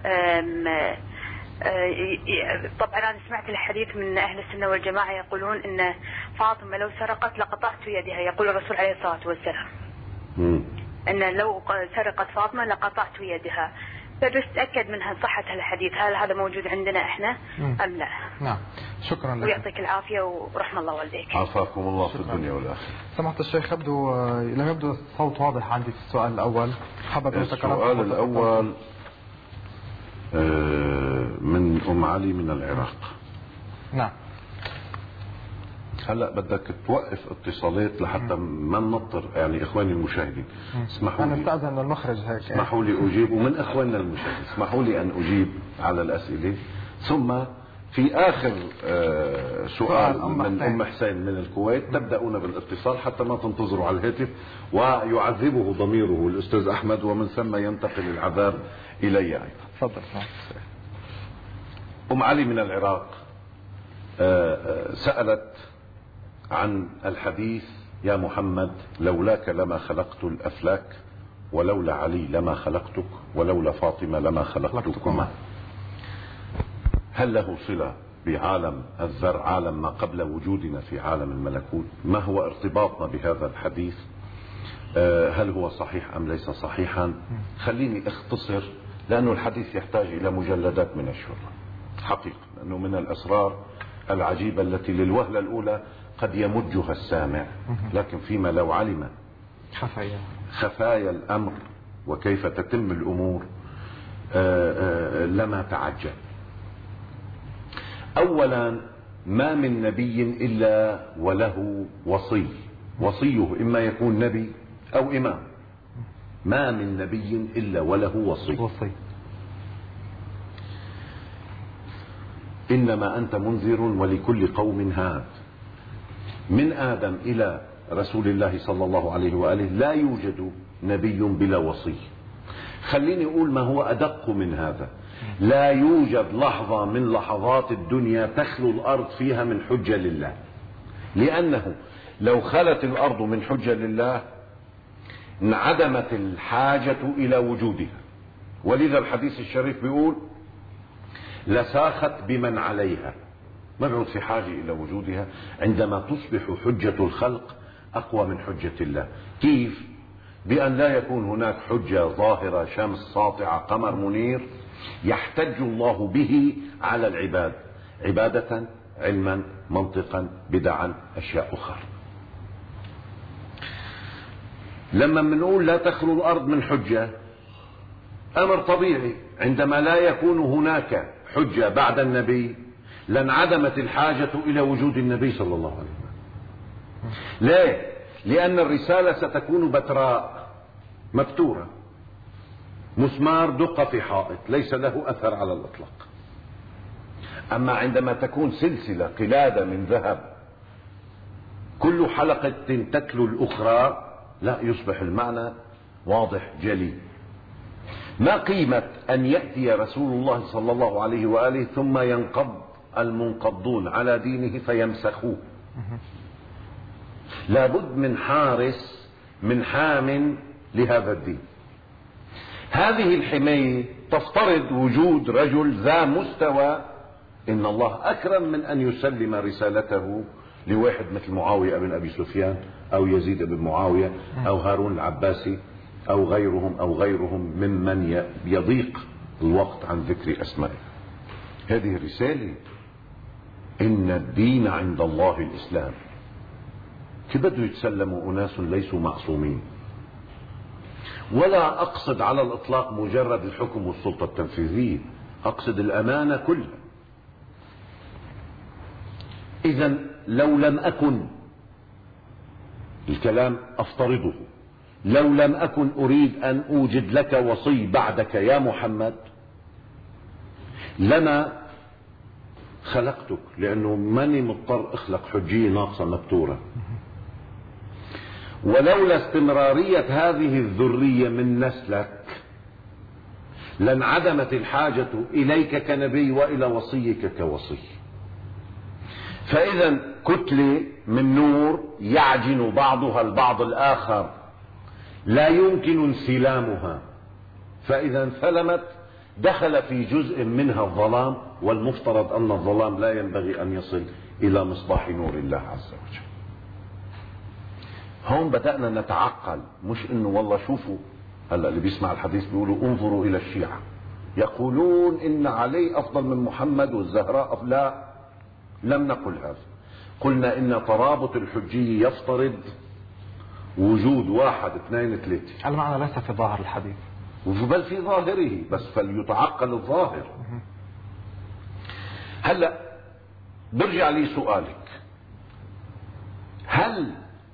F: طبعا أنا سمعت الحديث من أهل السنة والجماعة يقولون إن فاطمة لو سرقت لقطعت يدها، يقول الرسول عليه الصلاة والسلام.
A: مم.
F: إن لو سرقت فاطمة لقطعت يدها. فبس تأكد من صحة الحديث، هل هذا موجود عندنا إحنا أم لا؟
B: نعم. شكرا لك.
F: ويعطيك العافية ورحم الله والديك.
A: عافاكم الله في الدنيا والآخرة.
B: سمعت الشيخ، يبدو لم يبدو الصوت واضح عندي في السؤال الأول. حابب
A: السؤال الأول من أم علي من العراق.
B: نعم.
A: هلا بدك توقف اتصالات لحتى ما ننطر يعني اخواني المشاهدين. اسمحوا لي،
B: انا استاذن المخرج هيك.
A: اسمحوا لي اجيب، ومن اخواننا المشاهدين اسمحوا لي ان اجيب على الاسئله، ثم في اخر آه سؤال من ام حسين من الكويت تبداون بالاتصال حتى ما تنتظروا على الهاتف ويعذبه ضميره الاستاذ احمد، ومن ثم ينتقل العذاب الي ايضا.
B: تفضل.
A: ام علي من العراق آه سالت عن الحديث: يا محمد لولاك لما خلقت الأفلاك، ولولا علي لما خلقتك، ولولا فاطمة لما خلقتكما. هل له صلة بعالم الذر، عالم ما قبل وجودنا في عالم الملكوت؟ ما هو ارتباطنا بهذا الحديث؟ هل هو صحيح أم ليس صحيحا؟ خليني اختصر، لأنه الحديث يحتاج إلى مجلدات من الشرح حقيقة، لأنه من الأسرار العجيبة التي للوهلة الأولى قد يمجها السامع، لكن فيما لو علم
B: خفايا
A: خفايا الأمر وكيف تتم الأمور آآ آآ لما تعجب. أولا، ما من نبي إلا وله وصي، وصيه إما يكون نبي أو إمام. ما من نبي إلا وله وصي.
B: وصي.
A: إنما أنت منذر ولكل قوم هاد. من آدم إلى رسول الله صلى الله عليه وآله لا يوجد نبي بلا وصي. خليني أقول ما هو أدق من هذا: لا يوجد لحظة من لحظات الدنيا تخلو الأرض فيها من حجة لله، لأنه لو خلت الأرض من حجة لله انعدمت الحاجة إلى وجودها. ولذا الحديث الشريف بيقول: لساخت بمن عليها، ما بعد في حاجة إلى وجودها. عندما تصبح حجة الخلق أقوى من حجة الله. كيف؟ بأن لا يكون هناك حجة ظاهرة، شمس ساطعة، قمر منير، يحتج الله به على العباد عبادة، علما، منطقا، بدعا، أشياء أخرى. لما بنقول لا تخلو الأرض من حجة، أمر طبيعي. عندما لا يكون هناك حجة بعد النبي لانعدمت الحاجة إلى وجود النبي صلى الله عليه وسلم. ليه؟ لأن الرسالة ستكون بتراء مبتورة، مسمار دق في حائط ليس له أثر على الإطلاق. أما عندما تكون سلسلة قلادة من ذهب كل حلقة تتلو الأخرى، لا، يصبح المعنى واضح جلي. ما قيمة أن يأتي رسول الله صلى الله عليه وآله ثم ينقض المنقضون على دينه فيمسخوه؟ لابد من حارس، من حام لهذا الدين. هذه الحماية تفترض وجود رجل ذا مستوى. إن الله أكرم من أن يسلم رسالته لواحد مثل معاوية بن أبي سفيان أو يزيد بن معاوية أو هارون العباسي أو غيرهم أو غيرهم ممن يضيق الوقت عن ذكر أسمائه. هذه الرسالة، إن الدين عند الله الإسلام. كيف بده يتسلموا أناس ليسوا معصومين؟ ولا أقصد على الإطلاق مجرد الحكم والسلطة التنفيذية، أقصد الأمانة كلها. إذا لو لم أكن، الكلام أفترضه، لو لم أكن أريد أن أوجد لك وصي بعدك يا محمد لما خلقتك، لأنه ماني مضطر أخلق حجية ناقصة مبتورة. ولولا استمرارية هذه الذرية من نسلك لانعدمت الحاجة إليك كنبي وإلى وصيك كوصي. فإذا كتلة من نور يعجن بعضها البعض الآخر لا يمكن انسلامها، فإذا انسلمت دخل في جزء منها الظلام، والمفترض أن الظلام لا ينبغي أن يصل إلى مصباح نور الله عز وجل. هون بدأنا نتعقل، مش إنه والله شوفوا هلا اللي بيسمع الحديث بيقولوا انظروا إلى الشيعة يقولون إن علي أفضل من محمد والزهراء أفضل. لا، لم نقل هذا. قلنا إن ترابط الحجية يفترض وجود واحد اثنين ثلاثة.
B: المعنى ليس في ظاهر الحديث،
A: بل في ظاهره، بس فليتعقل الظاهر. هلا برجع لي سؤالك، هل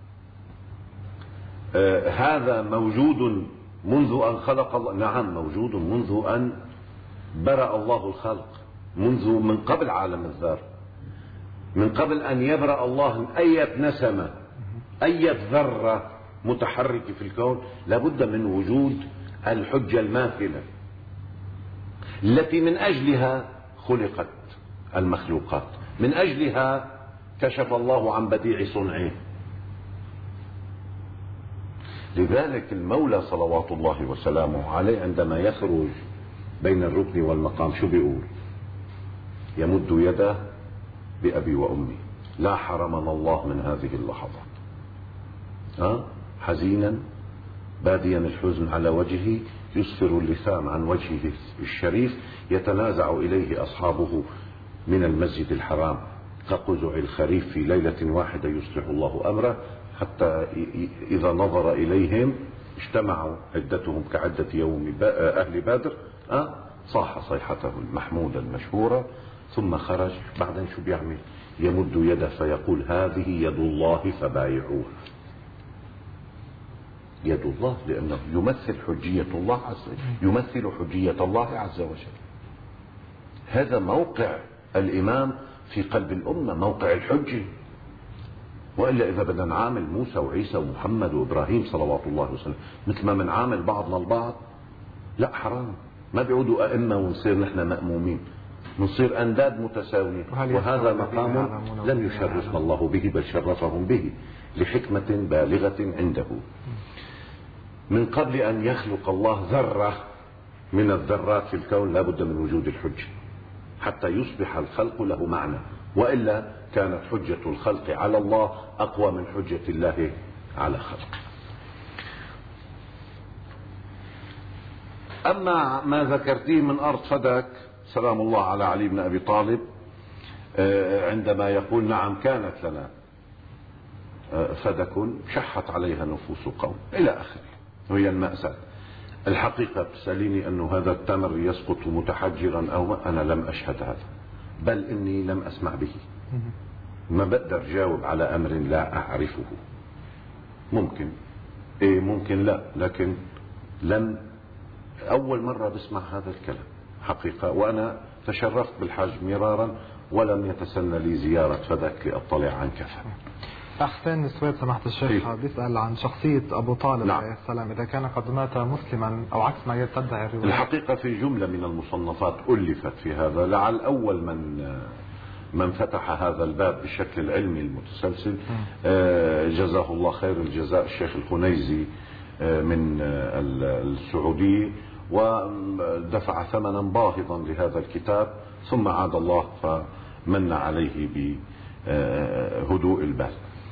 A: آه هذا موجود منذ أن خلق الله؟ نعم موجود منذ أن برأ الله الخلق، منذ من قبل عالم الذر، من قبل أن يبرأ الله أية نسمة، أية ذرة متحركة في الكون. لابد من وجود الحجة الماثلة التي من أجلها خلقت المخلوقات، من أجلها كشف الله عن بديع صنعه. لذلك المولى صلوات الله وسلامه عليه عندما يخرج بين الركن والمقام شو بيقول؟ يمد يده بأبي وأمي، لا حرمنا الله من هذه اللحظات. أه؟ حزينا باديا الحزن على وجهه، يسفر اللسان عن وجهه الشريف، يتنازع إليه أصحابه من المسجد الحرام كقزع الخريف في ليلة واحدة يصلح الله أمره، حتى إذا نظر إليهم اجتمعوا عدتهم كعدة يوم أهل بدر. أه؟ صاح صيحته المحمودة المشهورة، ثم خرج. بعدين شو بيعمل؟ يمد يده فيقول هذه يد الله فبايعوها. يد الله، لأنه يمثل حجية الله عز وجل، يمثل حجية الله عز وجل. هذا موقع الإمام في قلب الأمة، موقع الحجة. وإلا إذا بدنا نعامل موسى وعيسى ومحمد وإبراهيم صلوات الله وسلم مثل ما منعامل بعضنا البعض، لا حرام. ما بيعودوا أئمة ونصير نحن مأمومين، نصير أنداد متساويين. وهذا مقام لم يشرفنا الله به، بل شرفهم به لحكمة بالغة عنده. من قبل أن يخلق الله ذرة من الذرات في الكون لابد من وجود الحجة حتى يصبح الخلق له معنى، وإلا كانت حجة الخلق على الله أقوى من حجة الله على خلقه. أما ما ذكرتيه من أرض فدك، سلام الله على علي بن أبي طالب، عندما يقول نعم كانت لنا فدك شحت عليها نفوس قوم إلى آخره، وهي المأساة. الحقيقة بتسأليني أنه هذا التمر يسقط متحجرا أو ما، أنا لم أشهد هذا، بل إني لم أسمع به. ما بقدر جاوب على أمر لا أعرفه. ممكن إيه ممكن لا، لكن لم أول مرة بسمع هذا الكلام حقيقة. وأنا تشرفت بالحج مرارا ولم يتسنى لي زيارة فدك لأطلع عن كفى.
B: أحسن السويد سماحة الشيخ بيسأل عن شخصية أبو طالب
A: نعم.
B: عليه السلام، إذا كان قد مات مسلما أو عكس ما يتدعي الرواية.
A: الحقيقة في جملة من المصنفات ألفت في هذا، لعل أول من من فتح هذا الباب بالشكل العلمي المتسلسل جزاه الله خير الجزاء الشيخ الخنيزي من السعودية، ودفع ثمنا باهظا لهذا الكتاب، ثم عاد الله فمن عليه بهدوء البال.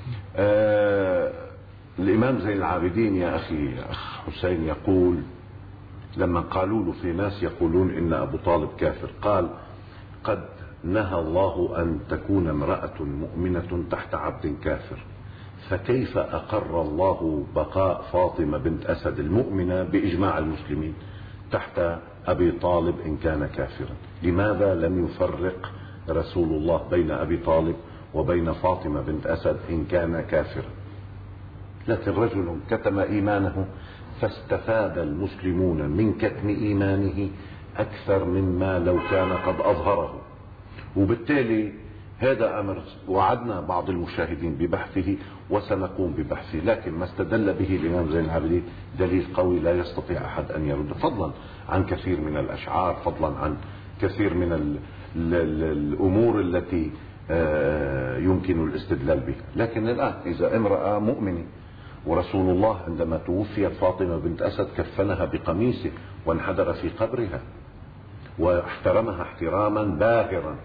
A: الإمام زين العابدين يا أخي أخ حسين يقول لما قالوا له في ناس يقولون إن أبو طالب كافر، قال قد نهى الله أن تكون امرأة مؤمنة تحت عبد كافر، فكيف أقر الله بقاء فاطمة بنت أسد المؤمنة بإجماع المسلمين تحت أبي طالب إن كان كافرا؟ لماذا لم يفرق رسول الله بين أبي طالب وبين فاطمة بنت أسد إن كان كافرا؟ لكن رجل كتم إيمانه فاستفاد المسلمون من كتم إيمانه أكثر مما لو كان قد أظهره، وبالتالي هذا أمر وعدنا بعض المشاهدين ببحثه وسنقوم ببحثه، لكن ما استدل به الإمام زين العابدين دليل قوي لا يستطيع أحد أن يرد، فضلا عن كثير من الأشعار، فضلا عن كثير من ال ال ال الأمور التي يمكن الاستدلال بها. لكن الآن إذا امرأة مؤمنة ورسول الله عندما توفيت فاطمة بنت أسد كفنها بقميصه وانحدر في قبرها واحترمها احتراما باهرا،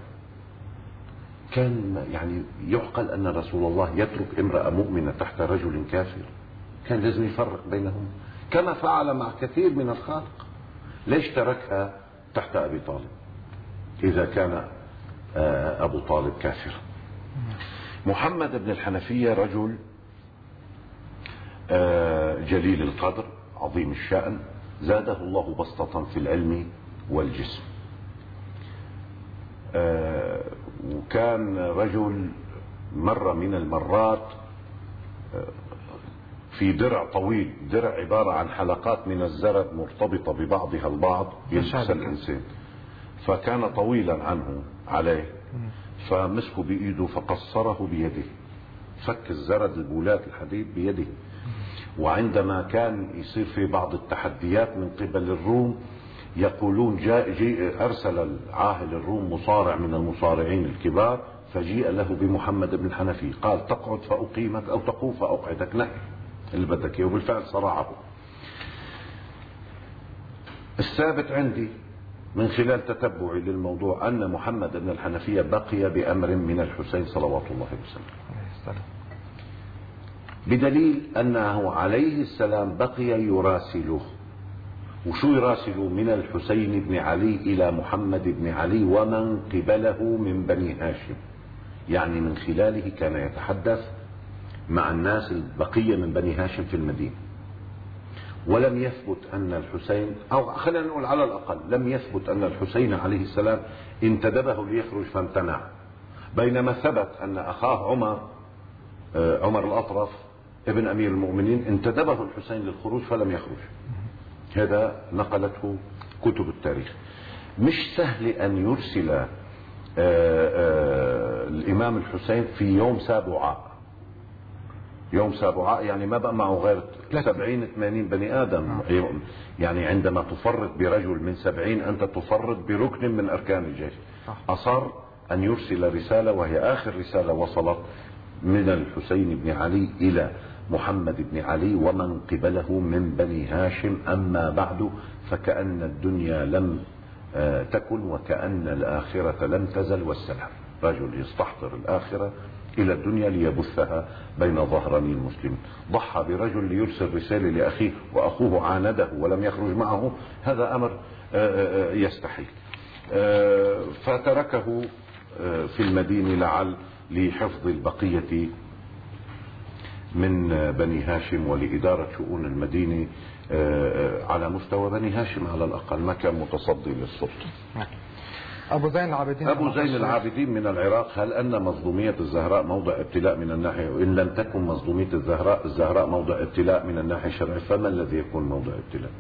A: كان يعني يعقل أن رسول الله يترك امرأة مؤمنة تحت رجل كافر؟ كان لازم يفرق بينهم كما فعل مع كثير من الخلق. ليش تركها تحت أبي طالب إذا كان أبو طالب كافر؟ محمد بن الحنفية رجل جليل القدر عظيم الشأن، زاده الله بسطة في العلم والجسم، وكان رجل مرة من المرات في درع طويل، درع عبارة عن حلقات من الزرد مرتبطة ببعضها البعض يلبس الإنسان، فكان طويلا عنه عليه، فمسكه بإيده فقصره بيده، فك الزرد البولات الحديد بيده. وعندما كان يصير في بعض التحديات من قبل الروم يقولون جاء جي أرسل العاهل الروم مصارع من المصارعين الكبار، فجيء له بمحمد بن الحنفي قال تقعد فأقيمك أو تقوم فأقعدك، نهي اللي بدك، وبالفعل صرعه. الثابت عندي من خلال تتبعي للموضوع أن محمد بن الحنفية بقي بأمر من الحسين صلوات الله وسلم، بدليل أنه عليه السلام بقي يراسله. وشو يراسله؟ من الحسين بن علي إلى محمد بن علي ومن قبله من بني هاشم، يعني من خلاله كان يتحدث مع الناس البقية من بني هاشم في المدينة. ولم يثبت أن الحسين، أو خلينا نقول على الأقل لم يثبت أن الحسين عليه السلام انتدبه ليخرج فامتنع، بينما ثبت أن أخاه عمر عمر الأطرف ابن أمير المؤمنين انتدبه الحسين للخروج فلم يخرج. هذا نقلته كتب التاريخ. مش سهل أن يرسل آآ آآ الإمام الحسين في يوم سابعاء، يوم سابعاء يعني ما بقى معه غير سبعين ثمانين بني آدم، يعني عندما تفرط برجل من سبعين أنت تفرط بركن من أركان الجيش. أصر أن يرسل رسالة وهي آخر رسالة وصلت من الحسين بن علي إلى محمد بن علي ومن قبله من بني هاشم، أما بعد فكأن الدنيا لم تكن وكأن الآخرة لم تزل والسلام. رجل يستحضر الآخرة إلى الدنيا ليبثها بين ظهراني المسلمين. ضحى برجل ليرسل رسالة لأخيه وأخوه عانده ولم يخرج معه، هذا أمر يستحيل. فتركه في المدينة لعل لحفظ البقية من بني هاشم ولإدارة شؤون المدينة على مستوى بني هاشم على الأقل، ما كان متصدي للسلطة.
B: أبو زين العابدين
A: أبو زين العابدين من العراق: هل أن مظلومية الزهراء موضع ابتلاء من الناحية، وإن لم تكن مظلومية الزهراء الزهراء موضع ابتلاء من الناحية الشرعية فما الذي يكون موضع ابتلاء؟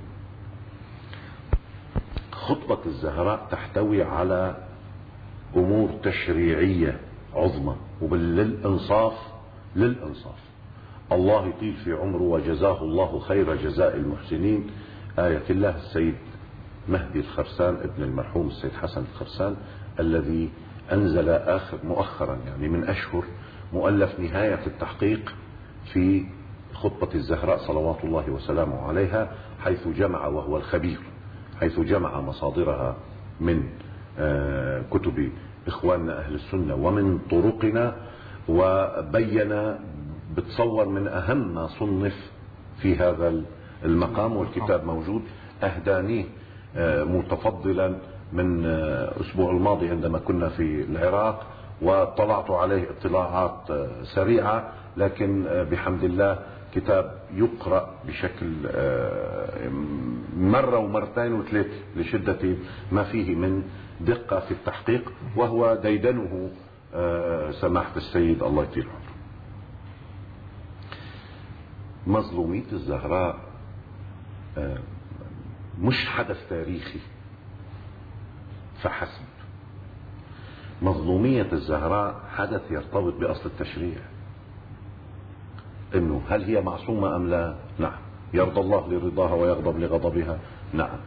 A: خطبة الزهراء تحتوي على أمور تشريعية عظمى، وبالإنصاف للإنصاف الله يطيل في عمره وجزاه الله خير جزاء المحسنين. آية الله السيد مهدي الخرسان ابن المرحوم السيد حسن الخرسان الذي أنزل آخر مؤخرا يعني من أشهر مؤلف نهاية التحقيق في خطبة الزهراء صلوات الله وسلامه عليها، حيث جمع، وهو الخبير، حيث جمع مصادرها من كتب إخواننا أهل السنة ومن طرقنا، وبين بتصور من أهم ما صنف في هذا المقام، والكتاب موجود. أهدانيه متفضلا من أسبوع الماضي عندما كنا في العراق، واطلعت عليه اطلاعات سريعة، لكن بحمد الله كتاب يقرأ بشكل مرة ومرتين وثلاثة لشدة ما فيه من دقة في التحقيق، وهو ديدنه سماحة السيد الله يطيل عمره. مظلومية الزهراء مش حدث تاريخي فحسب، مظلومية الزهراء حدث يرتبط بأصل التشريع، انه هل هي معصومة ام لا؟ نعم. يرضى الله لرضاها ويغضب لغضبها؟ نعم.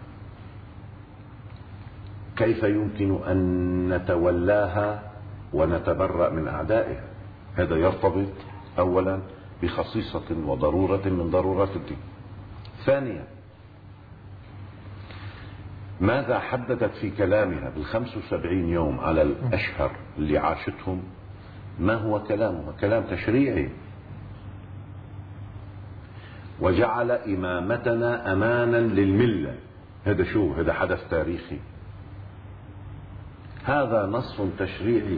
A: كيف يمكن ان نتولاها ونتبرأ من اعدائها؟ هذا يرتبط اولا بخصيصة وضرورة من ضرورات الدين. ثانيا، ماذا حددت في كلامها بالخمس وسبعين يوم على الأشهر اللي عاشتهم؟ ما هو كلامها؟ كلام تشريعي، وجعل إمامتنا أمانا للملة. هذا شو؟ هذا حدث تاريخي، هذا نص تشريعي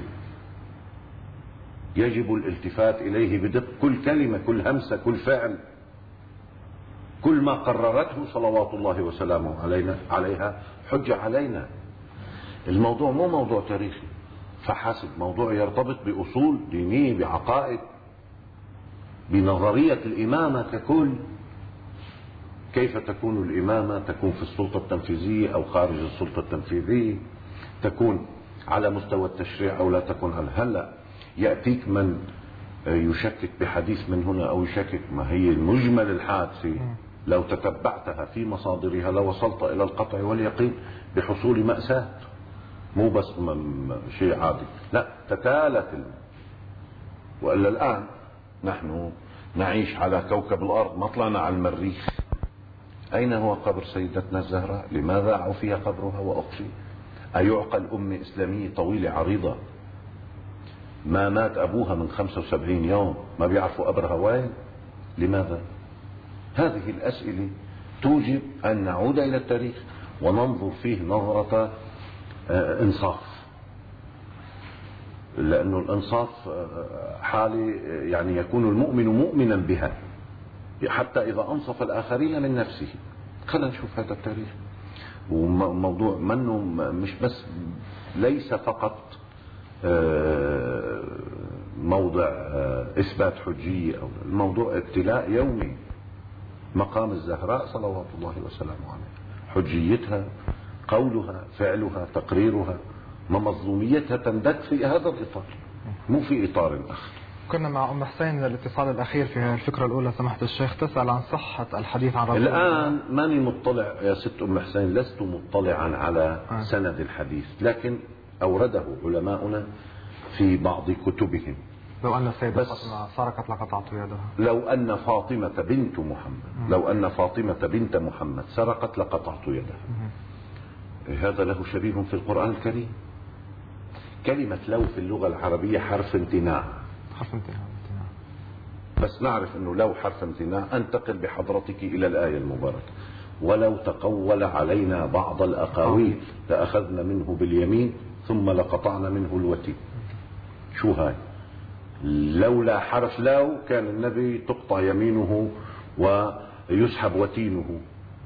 A: يجب الالتفات إليه بدقة. كل كلمة، كل همسة، كل فعل، كل ما قررته صلوات الله وسلامه علينا عليها حجة علينا. الموضوع مو موضوع تاريخي فحسب، موضوع يرتبط بأصول دينية، بعقائد، بنظرية الإمامة ككل. كيف تكون الإمامة؟ تكون في السلطة التنفيذية أو خارج السلطة التنفيذية؟ تكون على مستوى التشريع أو لا تكون على هلأ يأتيك من يشكك بحديث من هنا أو يشكك، ما هي المجمل الحادثة لو تتبعتها في مصادرها لوصلت إلى القطع واليقين بحصول مأساة، مو بس شيء عادي، لا، تتالت. وإلا الآن نحن نعيش على كوكب الأرض، ما طلعنا على المريخ. أين هو قبر سيدتنا الزهراء؟ لماذا عفي قبرها وأخفي؟ أيعقل أمة إسلامية طويلة عريضة ما مات أبوها من خمسة وسبعين يوم ما بيعرفوا قبرها وين؟ لماذا؟ هذه الأسئلة توجب أن نعود إلى التاريخ وننظر فيه نظرة إنصاف، لأنه الإنصاف حالة يعني يكون المؤمن مؤمنا بها حتى إذا أنصف الآخرين من نفسه. خلينا نشوف هذا التاريخ، وموضوع منه مش بس، ليس فقط موضع إثبات حجية، أو الموضوع ابتلاء يومي. مقام الزهراء صلوات الله وسلامه عليها، حجيتها، قولها، فعلها، تقريرها، مظلوميتها تندك في هذا الإطار، مو في إطار آخر.
B: كنا مع أم حسين الاتصال الأخير في الفكرة الأولى سماحة الشيخ تسأل عن صحة الحديث عن رسول الله.
A: الآن ماني مطلع يا ست أم حسين، لست مطلعا على آه. سند الحديث، لكن أورده علماؤنا في بعض كتبهم.
B: لو أن السيدة فاطمة سرقت لقطعت يدها.
A: لو أن فاطمة بنت محمد لو أن فاطمة بنت محمد سرقت لقطعت يدها. هذا له شبيه في القرآن الكريم. كلمة لو في اللغة العربية حرف امتناع،
B: حرف امتناع.
A: بس نعرف أنه لو حرف امتناع. أنتقل بحضرتك إلى الآية المباركة: ولو تقول علينا بعض الأقاويل لأخذنا منه باليمين ثم لقطعنا منه الوتين. شو هاي؟ لولا حرف لو كان النبي تقطع يمينه ويسحب وتينه.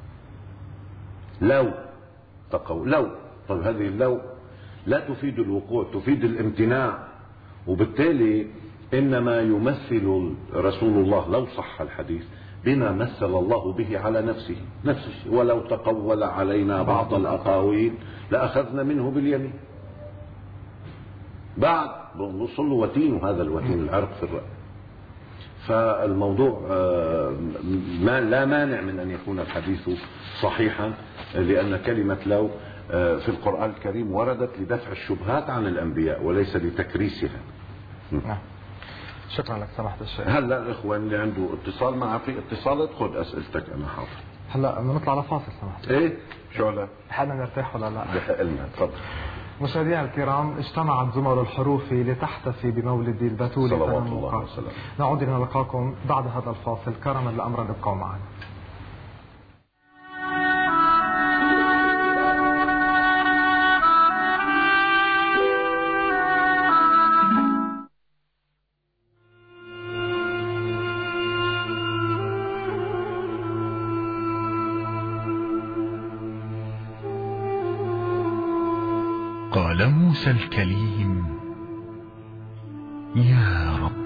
A: لو تقول لو. طيب هذه اللو لا تفيد الوقوع، تفيد الامتناع، وبالتالي إنما يمثل رسول الله لو صح الحديث بما مثل الله به على نفسه نفس الشيء: ولو تقول علينا بعض الأقاويل لأخذنا منه باليمين. بعد بنوصل له وتين، وهذا الوتين العرق في الرأس. فالموضوع ما لا مانع من أن يكون الحديث صحيحا، لأن كلمة لو في القرآن الكريم وردت لدفع الشبهات عن الأنبياء وليس لتكريسها.
B: نعم. شكرا لك سماحة الشيخ.
A: هلا الإخوان اللي عنده اتصال معه في اتصالات خذ أسئلتك أنا حاضر.
B: هلا بدنا نطلع لفاصل سماحة الشيخ.
A: إيه شو لا؟
B: حالنا نرتاح ولا لا؟
A: بحق لنا. تفضل.
B: مشاهدينا الكرام، اجتمعت زمر الحروف لتحتفي بمولد البتول
A: صلوات الله وسلامه.
B: نعود إلى نلقاكم بعد هذا الفاصل. كرما لأمرا ابقوا معنا.
G: قال موسى الكليم: يا رب،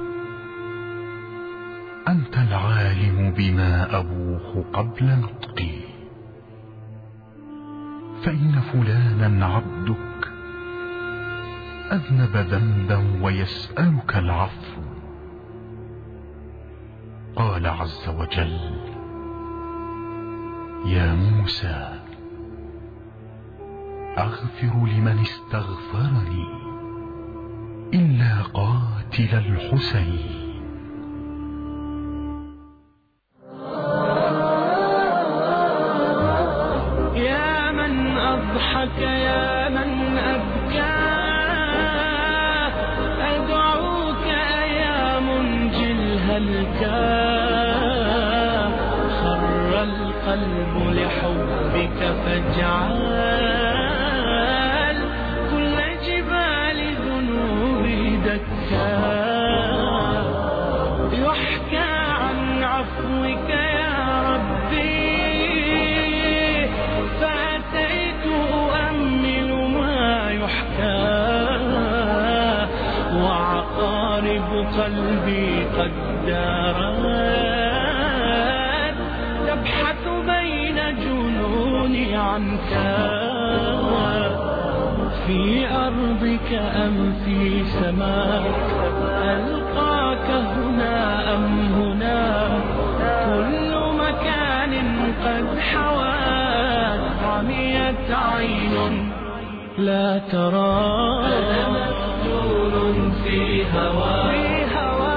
G: أنت العالم بما أبوح قبل نطقي، فإن فلانا عبدك أذنب ذنبا ويسألك العفو. قال عز وجل: يا موسى، أغفر لمن استغفرني إلا قاتل الحسين.
H: يا من أضحك يا من أبكى، أدعوك يا منجي الهلكى. خر القلب لحبك فاجعل يحكى عن عفوك يا ربي، فأتيت أؤمل ما يحكى، وعقارب قلبي قد دارت تبحث بين جنوني عنك. في أرضك أم في سماك، ألقاك هنا أم هنا، كل مكان قد حواك عميت عين لا ترى. أنا مفتون في هواك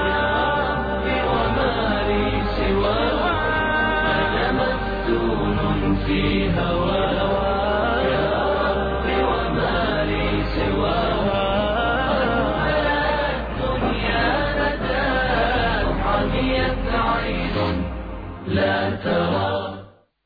H: وما لي سواك، أنا مفتون في هواك لا ترى.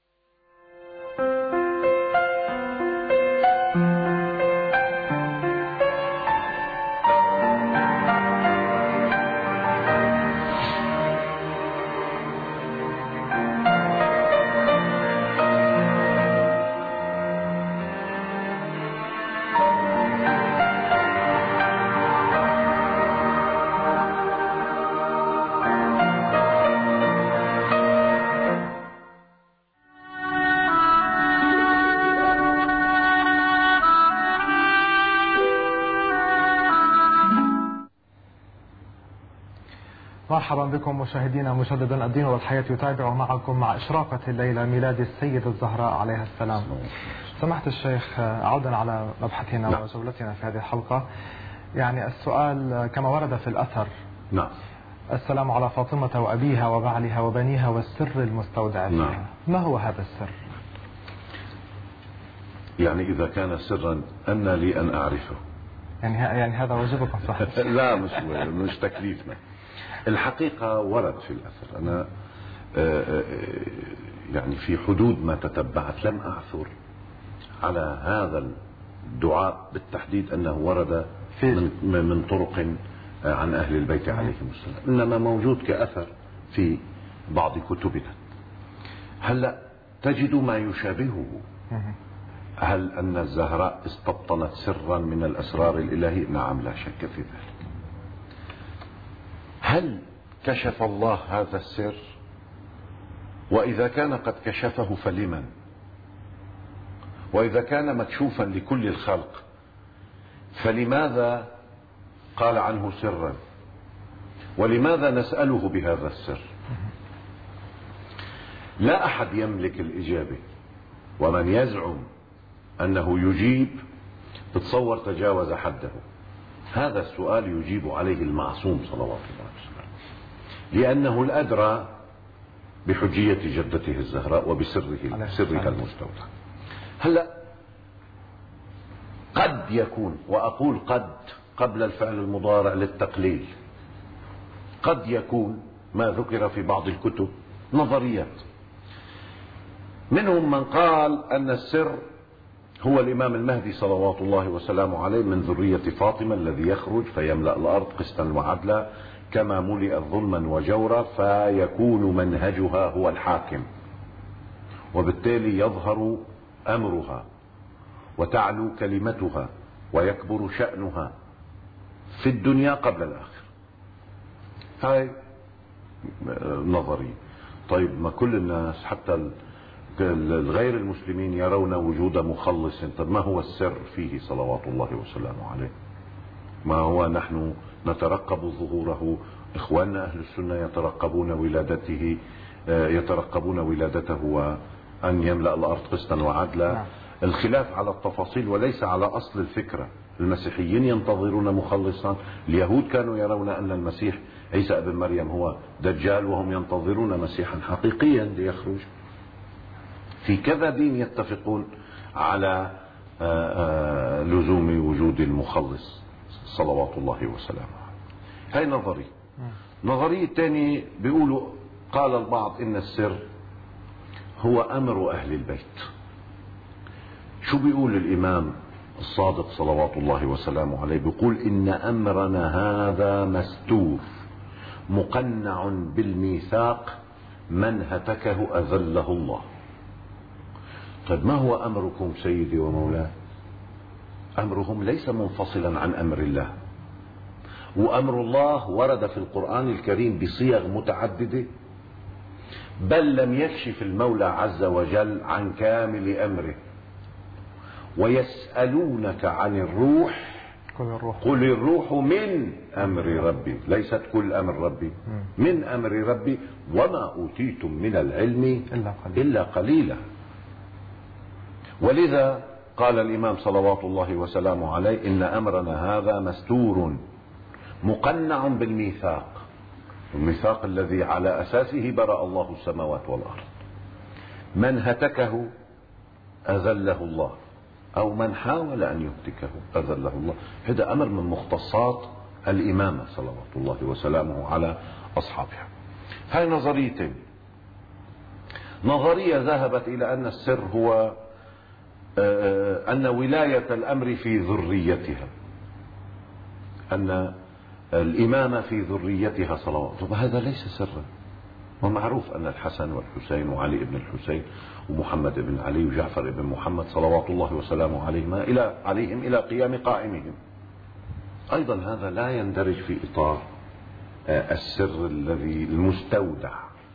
B: مرحبا بكم مشاهدينا مجددا. الدين والحياة يتابع معكم مع إشراقة الليلة ميلاد السيدة الزهراء عليها السلام. سمحت الشيخ، عودا على مبحثنا
A: نعم.
B: وجولتنا في هذه الحلقة، يعني السؤال كما ورد في الأثر:
A: نعم.
B: السلام على فاطمة وأبيها وبعلها وبنيها والسر المستودع فيها.
A: نعم.
B: ما هو هذا السر؟
A: يعني إذا كان سرا أن لي أن أعرفه،
B: يعني يعني هذا واجبكم صح؟
A: لا مش مش تكليفنا. الحقيقة ورد في الأثر، أنا يعني في حدود ما تتبعت لم أعثر على هذا الدعاء بالتحديد أنه ورد من, من طرق عن أهل البيت عليهم السلام، إنما موجود كأثر في بعض كتبنا. هل تجد ما يشابهه؟ هل أن الزهراء استبطنت سرا من الأسرار الإلهية؟ نعم لا شك في ذلك. هل كشف الله هذا السر؟ وإذا كان قد كشفه فلمن؟ وإذا كان مكشوفا لكل الخلق فلماذا قال عنه سرا؟ ولماذا نسأله بهذا السر؟ لا أحد يملك الإجابة، ومن يزعم أنه يجيب بتصور تجاوز حده. هذا السؤال يجيب عليه المعصوم صلوات الله وسلامه، لأنه الأدرى بحجية جدته الزهراء وبسره سرها المستودع. هلا قد يكون، وأقول قد قبل الفعل المضارع للتقليل، قد يكون ما ذكر في بعض الكتب نظريات. منهم من قال أن السر هو الإمام المهدي صلوات الله وسلامه عليه من ذرية فاطمة الذي يخرج فيملأ الأرض قسطا وعدلا كما ملئت ظلما وجورا، فيكون منهجها هو الحاكم، وبالتالي يظهر أمرها وتعلو كلمتها ويكبر شأنها في الدنيا قبل الآخرة. هاي نظري. طيب ما كل الناس حتى الغير المسلمين يرون وجود مخلص، طب ما هو السر فيه صلوات الله وسلامه عليه؟ ما هو نحن نترقب ظهوره، إخواننا أهل السنة يترقبون ولادته يترقبون ولادته وأن يملأ الأرض قسطا وعدلا. الخلاف على التفاصيل وليس على أصل الفكرة. المسيحيين ينتظرون مخلصا، اليهود كانوا يرون أن المسيح عيسى ابن مريم هو دجال، وهم ينتظرون مسيحا حقيقيا ليخرج. في كذا دين يتفقون على لزوم وجود المخلص صلوات الله وسلامه. هاي نظري. نظرية تاني بيقولوا، قال البعض إن السر هو أمر أهل البيت. شو بيقول الإمام الصادق صلوات الله وسلامه عليه؟ بيقول إن أمرنا هذا مستور مقنع بالميثاق من هتكه أذله الله. طيب ما هو أمركم سيدي ومولاي؟ أمرهم ليس منفصلا عن أمر الله، وأمر الله ورد في القرآن الكريم بصيغ متعددة، بل لم يكشف المولى عز وجل عن كامل أمره. ويسألونك عن الروح قل الروح من أمر ربي، ليست كل أمر ربي، من أمر ربي، وما أوتيتم من العلم إلا قليلا. ولذا قال الإمام صلوات الله وسلامه عليه إن أمرنا هذا مستور مقنع بالميثاق، الميثاق الذي على أساسه برأ الله السماوات والأرض. من هتكه أذله الله، أو من حاول أن يهتكه أذله الله. هذا أمر من مختصات الإمامة صلوات الله وسلامه على أصحابها. هاي نظريتين. نظرية ذهبت إلى أن السر هو أن ولاية الأمر في ذريتها، أن الإمامة في ذريتها صلوات. وهذا ليس سرا، ومعروف أن الحسن والحسين وعلي بن الحسين ومحمد بن علي وجعفر بن محمد صلوات الله وسلامه عليهما إلى عليهم إلى قيام قائمهم. أيضا هذا لا يندرج في إطار السر الذي المستودع.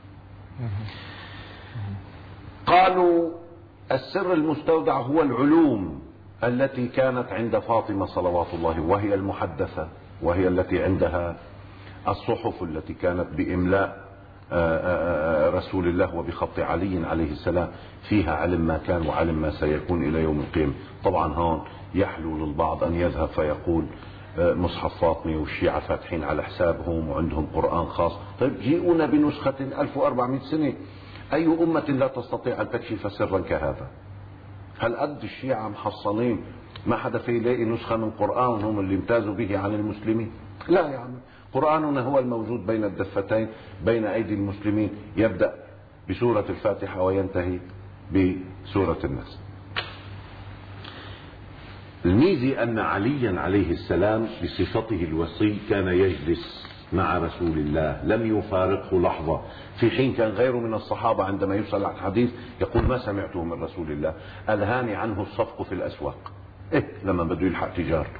A: قالوا السر المستودع هو العلوم التي كانت عند فاطمة صلوات الله، وهي المحدثة، وهي التي عندها الصحف التي كانت بإملاء رسول الله وبخط علي عليه السلام، فيها علم ما كان وعلم ما سيكون إلى يوم القيامة. طبعا هون يحلو للبعض أن يذهب فيقول مصحف فاطمة والشيعة فاتحين على حسابهم وعندهم قرآن خاص. طيب جيئونا بنسخة ألف وأربعمائة سنة. أي أمة لا تستطيع أن تكشف سرا كهذا؟ هل قد الشيعة محصنين ما حدا في يلاقي نسخة من قرآن هم اللي امتازوا به عن المسلمين. لا يا عمي، قرآننا هو الموجود بين الدفتين بين أيدي المسلمين، يبدأ بسورة الفاتحة وينتهي بسورة الناس. الميزة أن عليا عليه السلام بصفته الوصي كان يجلس مع رسول الله، لم يفارقه لحظة، في حين كان غيره من الصحابة عندما يسأل عن الحديث يقول ما سمعته من رسول الله، ألهاني عنه الصفق في الأسواق، إيه لما بده يلحق تجارته.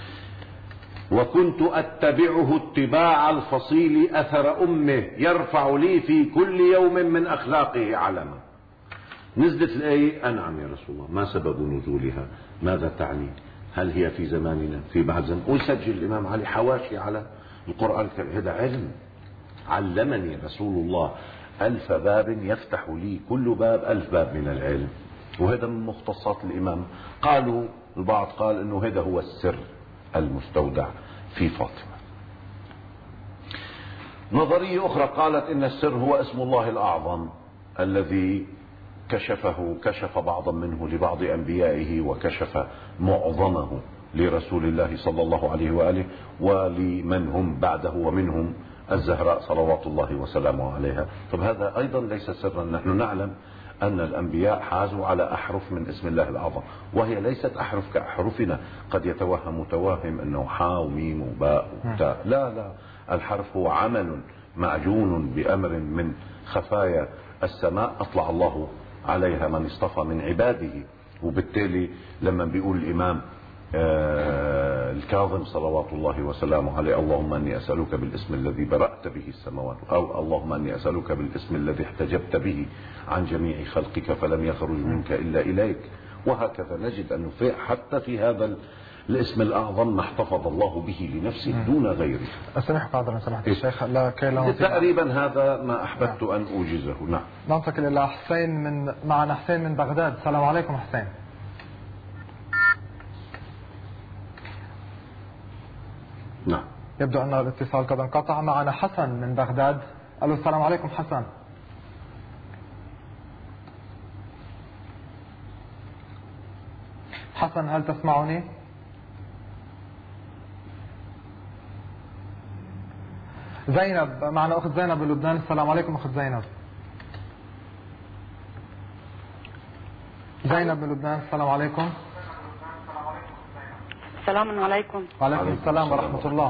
A: وكنت أتبعه اتباع الفصيل أثر أمه، يرفع لي في كل يوم من أخلاقه علما. نزلت الآية أنعم يا رسول الله، ما سبب نزولها؟ ماذا تعني؟ هل هي في زماننا في بعد زمان؟ ويسجل الإمام علي حواشي على القرآن. هذا علم، علمني رسول الله ألف باب يفتح لي كل باب ألف باب من العلم، وهذا من مختصات الإمام. قالوا البعض قال إنه هذا هو السر المستودع في فاطمة. نظرية أخرى قالت إن السر هو اسم الله الأعظم الذي كشفه كشف بعضا منه لبعض أنبيائه، وكشف معظمه لرسول الله صلى الله عليه وآله ولمن هم بعده، ومنهم الزهراء صلوات الله وسلامه عليها. طب هذا أيضا ليس سرا، نحن نعلم أن الأنبياء حازوا على أحرف من اسم الله الأعظم، وهي ليست أحرف كأحرفنا. قد يتوهم متوهم أنه حاء وميم وباء وتاء، لا لا، الحرف هو عمل معجون بأمر من خفايا السماء أطلع الله عليها من اصطفى من عباده. وبالتالي لما بيقول الإمام آه الكاظم صلوات الله وسلامه عليه اللهم أني أسألك بالاسم الذي برأت به السماوات، أو اللهم أني أسألك بالاسم الذي احتجبت به عن جميع خلقك فلم يخرج منك إلا إليك. وهكذا نجد أنه في حتى في هذا الاسم الأعظم ما احتفظ الله به لنفسه دون غيره.
B: أسمح قادرا سمحت الشيخ. لا
A: تقريبا هذا ما أحببت أن أوجزه. نعم.
B: ننتقل إلى حسين من معنا حسين من بغداد. السلام عليكم حسين.
A: نعم.
B: يبدو أن الاتصال قد انقطع. معنا حسن من بغداد. ألو السلام عليكم حسن. حسن هل تسمعني؟ زينب معنا أخت زينب من لبنان. السلام عليكم أخت زينب. زينب من لبنان. السلام عليكم.
I: السلام عليكم.
B: وعليكم السلام ورحمة الله.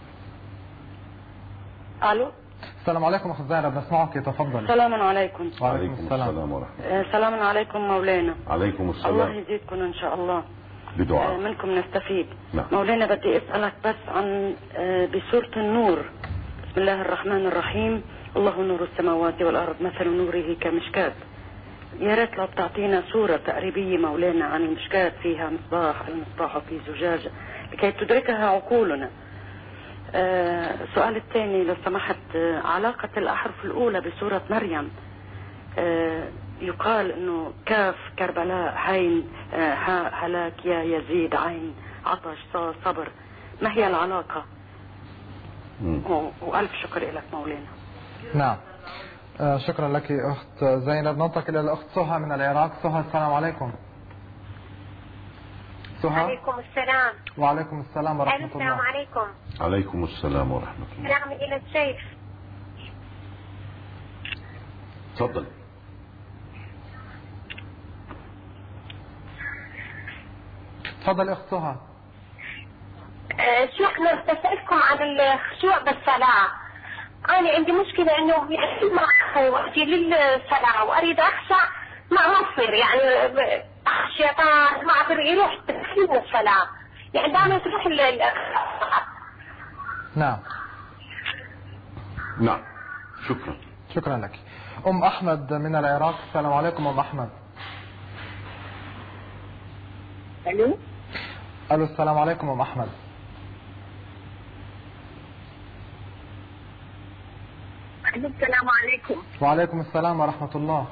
I: ألو.
B: السلام عليكم أخت زينب، نسمعك، تفضل.
I: السلام عليكم.
B: وعليكم السلام
A: ورحمة الله.
I: السلام عليكم مولانا.
A: عليكم السلام.
I: الله يزيدكم إن شاء الله.
A: بدعاء
I: منكم نستفيد.
A: نعم.
I: مولانا بدي أسألك بس عن بسورة النور، بسم الله الرحمن الرحيم، الله نور السماوات والأرض مثل نوره كمشكاة. يا ريت لو بتعطينا صورة تقريبية مولانا عن المشكاة، فيها مصباح، المصباح في زجاجة لكي تدركها عقولنا. آه السؤال الثاني لو سمحت، آه علاقة الأحرف الأولى بسورة مريم، آه يقال انه كاف كربلاء، عين آه هاء هلاك، يا يزيد، عين عطش، صا صبر، ما هي العلاقة؟ وألف شكر لك مولانا.
B: نعم. آه شكرا لك أخت زينب. ننتقل إلى الأخت سهى من العراق. سهى السلام عليكم. سهى.
C: عليكم السلام.
B: وعليكم السلام ورحمة الله.
C: السلام عليكم.
A: عليكم السلام ورحمة الله.
C: سلام إلى الشيخ.
A: تفضل.
B: تفضل أخت سهى.
C: أه شيخنا بسألكم عن الخشوع بالصلاة. أنا عندي مشكلة إنه يعني ما وقتي للصلاة وأريد أخشع ما أصير، يعني الشيطان ما أقدر يروح تسليم الصلاة، يعني دائما تروح ال
B: نعم.
A: نعم. شكرا.
B: شكرا لك. أم أحمد من العراق. السلام عليكم أم أحمد.
C: ألو.
B: ألو السلام عليكم أم أحمد.
C: السلام عليكم.
B: وعليكم السلام ورحمة الله.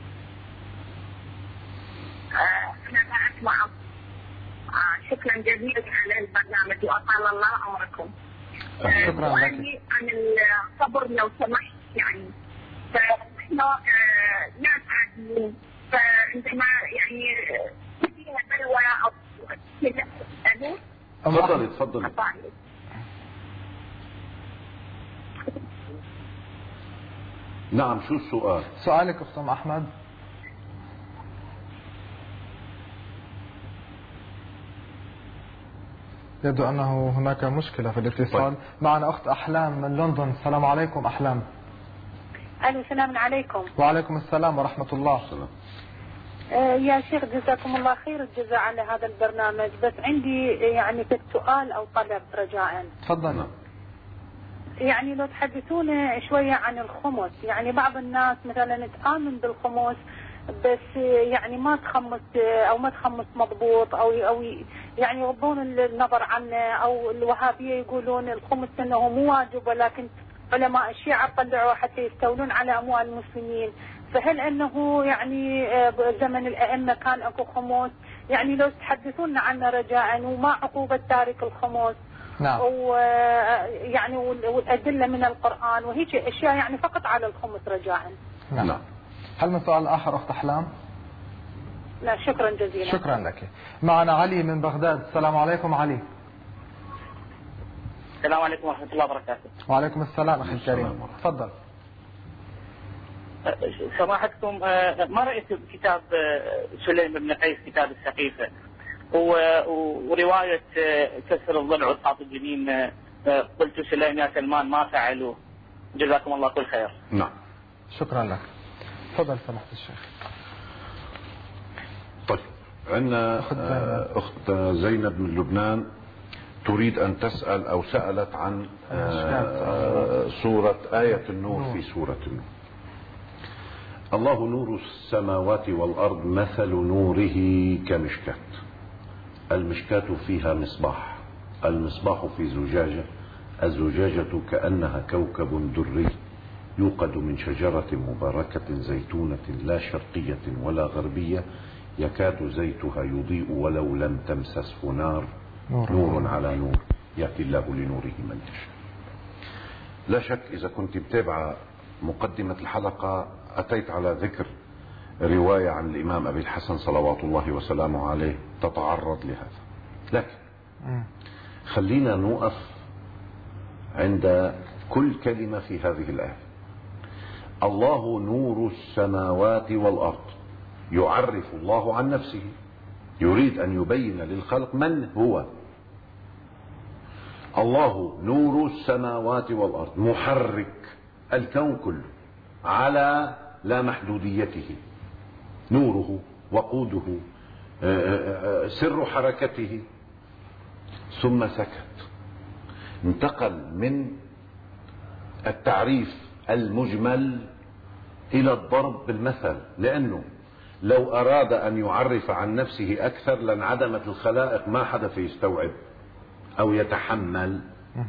C: آه أنا أسمع. آه شكرا جزيلا على البرنامج وأطال الله عمركم.
B: آه شكرا لك.
C: عن الصبر لو سمحت، يعني فنحن آه ناس عاديين، فعندما يعني تجينا بلوى أو كذا
A: تفضلي تفضلي. نعم، شو السؤال؟
B: سؤالك أخت أم أحمد. يبدو أنه هناك مشكلة في الاتصال. طيب. معنا أخت أحلام من لندن. السلام عليكم عليكم.
J: أهلا السلام عليكم.
B: وعليكم السلام ورحمة الله.
A: السلام.
J: آه يا شيخ جزاكم الله خير الجزاء على هذا البرنامج، بس عندي يعني سؤال أو طلب رجاء.
B: تفضل.
J: يعني لو تحدثونا شوية عن الخمس، يعني بعض الناس مثلا تآمن بالخمس بس يعني ما تخمس او ما تخمس مضبوط او او يعني يغضون النظر عنه، او الوهابيه يقولون الخمس انه مو واجب، ولكن علماء الشيعة طلعوا حتى يستولون على اموال المسلمين. فهل انه يعني بزمن الائمه كان اكو خمس؟ يعني لو تحدثونا عنه رجاء، وما عقوبه تارك الخمس.
B: نعم.
J: ويعني والادله من القران وهيك اشياء يعني فقط على الخمس رجاء.
B: نعم. نعم. هل من سؤال آخر أخت أحلام؟
J: لا شكرا جزيلا.
B: شكرا لك. معنا علي من بغداد. السلام عليكم علي.
E: السلام عليكم ورحمة الله وبركاته.
B: وعليكم السلام أخي الكريم. تفضل.
E: سماحتكم، ما رأيت كتاب سليم بن قيس كتاب السقيفة ورواية كسر الضلع واسقاط الجنين، قلت سليم يا سلمان ما فعلوا، جزاكم الله كل خير.
A: نعم.
B: شكرا لك. تفضل سماحة الشيخ.
A: طيب، عندنا أخت زينب من لبنان تريد أن تسأل أو سألت عن سورة آية النور في سورة النور. الله نور السماوات والأرض مثل نوره كمشكاة، المشكاة فيها مصباح، المصباح في زجاجة، الزجاجة كأنها كوكب دري يوقد من شجرة مباركة زيتونة لا شرقية ولا غربية يكاد زيتها يضيء ولو لم تمسسه نار، نور على نور يأتي الله لنوره من يشاء. لا شك إذا كنت متابعة مقدمة الحلقة أتيت على ذكر رواية عن الإمام أبي الحسن صلوات الله وسلامه عليه تتعرض لهذا، لكن خلينا نوقف عند كل كلمة في هذه الآية. الله نور السماوات والأرض، يعرف الله عن نفسه، يريد أن يبين للخلق من هو. الله نور السماوات والأرض، محرك الكون كله على لا محدوديته، نوره وقوده سر حركته. ثم سكت، انتقل من التعريف المجمل إلى الضرب بالمثل، لأنه لو أراد أن يعرف عن نفسه أكثر لانعدمت الخلائق، ما حدا فيستوعب أو يتحمل.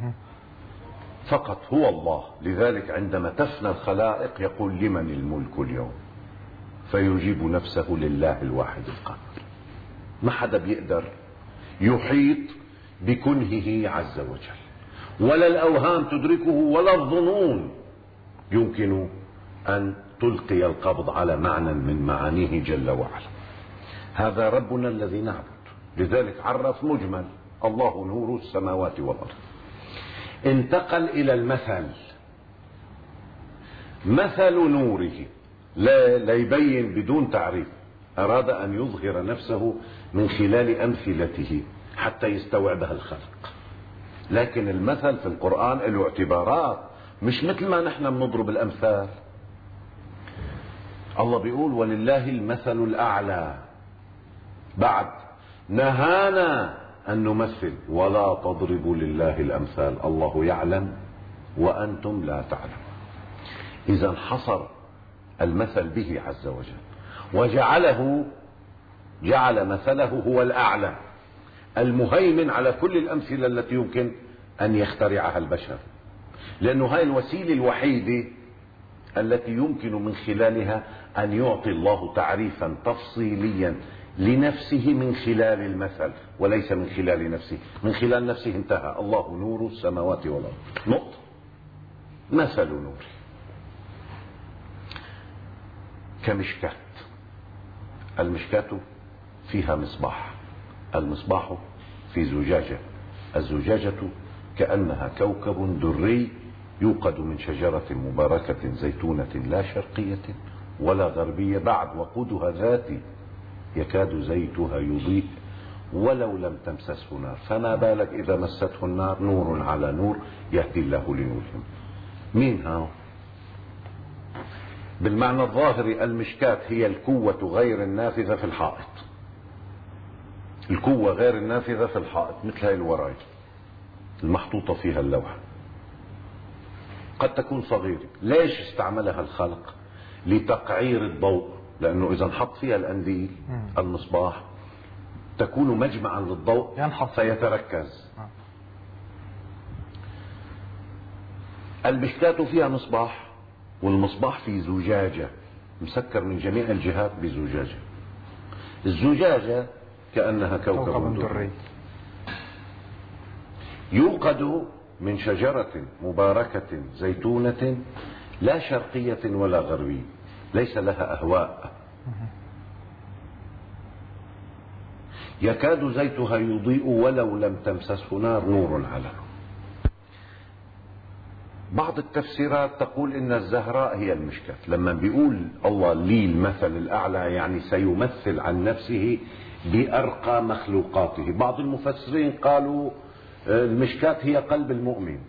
A: فقط هو الله. لذلك عندما تفنى الخلائق يقول لمن الملك اليوم، فيجيب نفسه لله الواحد القهار. ما حدا بيقدر يحيط بكنهه عز وجل، ولا الأوهام تدركه ولا الظنون يمكن أن تلقي القبض على معنى من معانيه جل وعلا. هذا ربنا الذي نعبد. لذلك عرف مجمل، الله نور السماوات والأرض. انتقل إلى المثل، مثل نوره، لا, لا يبين بدون تعريف، أراد أن يظهر نفسه من خلال أمثلته حتى يستوعبها الخلق. لكن المثل في القرآن له اعتبارات، مش مثل ما نحن بنضرب الأمثال. الله بيقول ولله المثل الأعلى، بعد نهانا أن نمثل ولا تضربوا لله الأمثال، الله يعلم وأنتم لا تعلمون. إذا حصر المثل به عز وجل وجعله جعل مثله هو الأعلى المهيمن على كل الأمثلة التي يمكن أن يخترعها البشر، لأنه هاي الوسيلة الوحيدة التي يمكن من خلالها أن يعطي الله تعريفا تفصيليا لنفسه من خلال المثل، وليس من خلال نفسه. من خلال نفسه انتهى، الله نور السماوات والأرض، نقطة. مثل نور كمشكاة، المشكاة فيها مصباح، المصباح في زجاجة الزجاجة كأنها كوكب دري يوقد من شجرة مباركة زيتونة لا شرقية ولا غربية بعد وقودها ذاتي يكاد زيتها يضيء ولو لم تمسسه نار، فما بالك إذا مسته النار؟ نور على نور يهدي الله لنورهم. مين هاو؟ بالمعنى الظاهري المشكاة هي الكوة غير النافذة في الحائط. الكوة غير النافذة في الحائط مثل هاي الوراية المحطوطة فيها اللوحة، قد تكون صغيرة. ليش استعملها الخلق؟ لتقعير الضوء، لأنه إذا انحط فيها الأنديل المصباح تكون مجمعا للضوء فيتركز. المشكاة فيها مصباح، والمصباح فيه زجاجة مسكر من جميع الجهات بزجاجة. الزجاجة كأنها كوكب, كوكب دري يوقد من شجرة مباركة زيتونة لا شرقية ولا غربية، ليس لها أهواء، يكاد زيتها يضيء ولو لم تمسسه نار، نور على نور. بعض التفسيرات تقول إن الزهراء هي المشكاة. لما بيقول الله لي المثل الأعلى يعني سيمثل عن نفسه بأرقى مخلوقاته. بعض المفسرين قالوا المشكاة هي قلب المؤمن.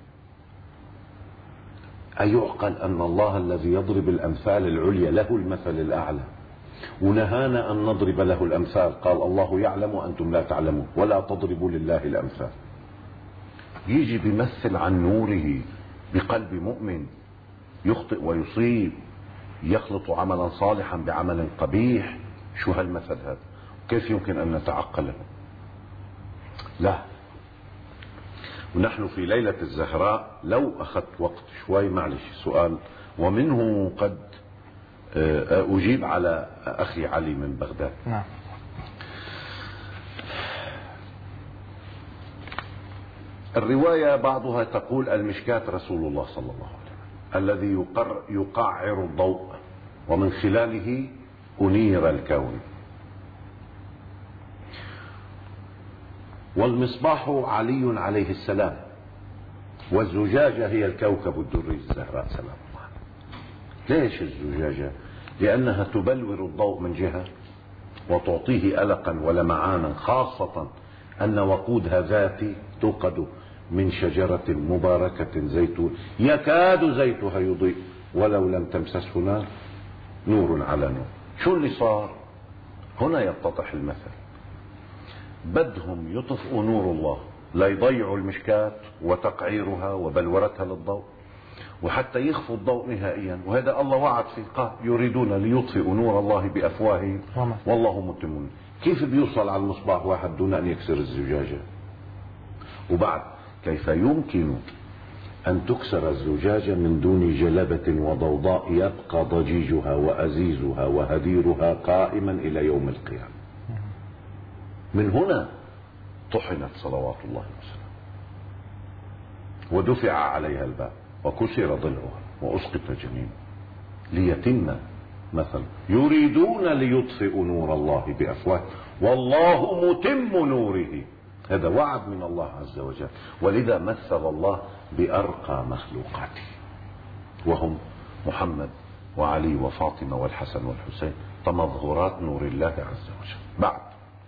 A: أيعقل أن الله الذي يضرب الأمثال العليا له المثل الأعلى ونهانا أن نضرب له الأمثال؟ قال الله يعلم وأنتم لا تعلمون ولا تضربوا لله الأمثال. يجي بيمثل عن نوره بقلب مؤمن يخطئ ويصيب، يخلط عملا صالحا بعمل قبيح. شو هالمثل هذا؟ كيف يمكن أن نتعقله؟ لا. ونحن في ليلة الزهراء لو أخذت وقت شوي، معلش سؤال ومنه قد أجيب على أخي علي من بغداد.
B: نعم.
A: الرواية بعضها تقول المشكاة رسول الله صلى الله عليه وسلم الذي يقر يقعر الضوء ومن خلاله أنير الكون، والمصباح علي عليه السلام، والزجاجة هي الكوكب الدري الزهراء سلام الله. ليش الزجاجة؟ لأنها تبلور الضوء من جهة وتعطيه ألقا ولمعانا، خاصة أن وقودها ذاتي توقد من شجرة مباركة زيتون يكاد زيتها يضيء ولو لم تمسسه نار، نور على نور. شو اللي صار هنا؟ يتضح المثل. بدهم يطفئوا نور الله لا يضيعوا المشكاة وتقعيرها وبلورتها للضوء، وحتى يخفوا الضوء نهائيا. وهذا الله وعد فيه، قال يريدون ليطفئوا نور الله بأفواههم والله متم. كيف بيوصل على المصباح واحد دون أن يكسر الزجاجة؟ وبعد كيف يمكن أن تكسر الزجاجة من دون جلبة وضوضاء يبقى ضجيجها وأزيزها وهديرها قائما إلى يوم القيامة؟ من هنا طحنت صلوات الله وسلامه ودفع عليها الباب وكسر ضلعها وأسقط جنينها ليتم مثل يريدون ليطفئوا نور الله بأفواه والله متم نوره. هذا وعد من الله عز وجل، ولذا مثل الله بأرقى مخلوقاته وهم محمد وعلي وفاطمة والحسن والحسين تمظهرات نور الله عز وجل. بعد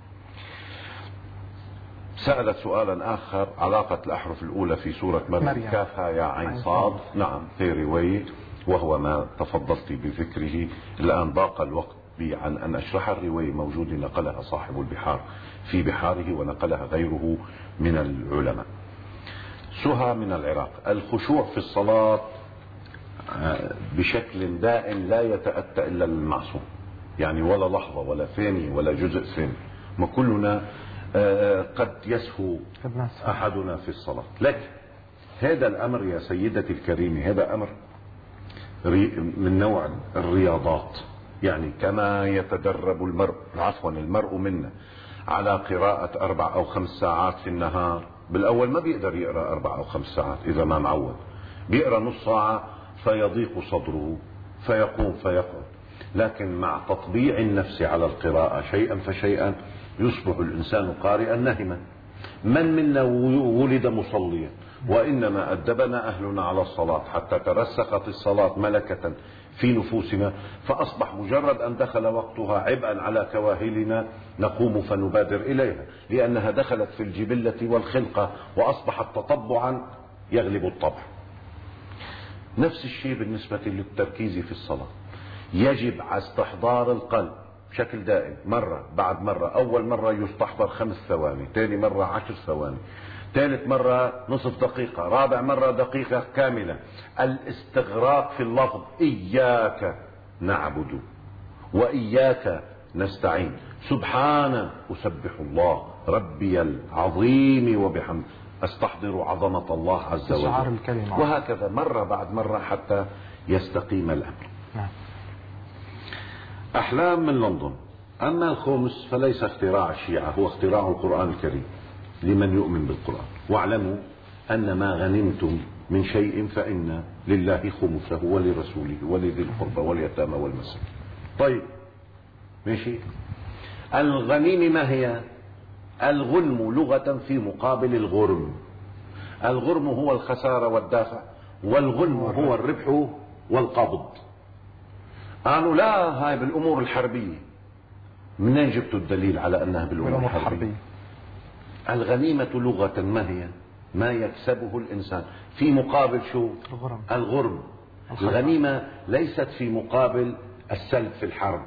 A: سألت سؤالا آخر، علاقة الأحرف الأولى في سورة مريم كافها يا عين صاد. نعم في رواية وهو ما تفضلت بذكره. الآن ضاق الوقت بي عن أن أشرح الرواية، موجود نقلها صاحب البحار في بحاره ونقلها غيره من العلماء. سهى من العراق: الخشوع في الصلاة بشكل دائم لا يتأتى إلا للمعصوم، يعني ولا لحظة ولا ثانية ولا جزء ثاني، ما كلنا قد يسهو أحدنا في الصلاة. لكن هذا الأمر يا سيدتي الكريمة هذا أمر من نوع الرياضات، يعني كما يتدرب المرء عفوا المرء منا على قراءة أربع أو خمس ساعات في النهار. بالأول ما بيقدر يقرأ أربع أو خمس ساعات إذا ما معود، بيقرأ نص ساعة فيضيق صدره فيقوم فيقعد. لكن مع تطبيع النفس على القراءة شيئا فشيئا يصبح الإنسان قارئا نهما من منا ولد مصليا؟ وإنما أدبنا أهلنا على الصلاة حتى ترسخت الصلاة ملكة في نفوسنا، فأصبح مجرد أن دخل وقتها عبئا على كواهلنا نقوم فنبادر إليها، لأنها دخلت في الجبلة والخلقة وأصبحت تطبعا يغلب الطبع. نفس الشيء بالنسبة للتركيز في الصلاة، يجب على استحضار القلب بشكل دائم، مرة بعد مرة. أول مرة يستحضر خمس ثواني، ثاني مرة عشر ثواني، ثالث مرة نصف دقيقة، رابع مرة دقيقة كاملة. الاستغراق في اللفظ، إياك نعبد وإياك نستعين، سبحان أسبح الله ربي العظيم وبحمد، استحضر عظمة الله عز وجل، وهكذا مرة بعد مرة حتى يستقيم الأمر. أحلام من لندن. أما الخمس فليس اختراع الشيعة، هو اختراع القرآن الكريم لمن يؤمن بالقرآن. واعلموا أن ما غنمتم من شيء فإن لله خمسه ولرسوله ولذي القربى واليتامى والمساكين. طيب ماشي. الغنيمة ما هي؟ الغنم لغة في مقابل الغرم. الغرم هو الخسارة والدافع، والغنم هو الربح والقبض. قالوا لا، هاي بالأمور الحربية. منين جبتوا الدليل على أنها بالأمور الحربية؟ الغنيمة لغة ما هي؟ ما يكسبه الإنسان في مقابل شو؟ الغرم. الغرم. الغنيمة ليست في مقابل السلب في الحرب،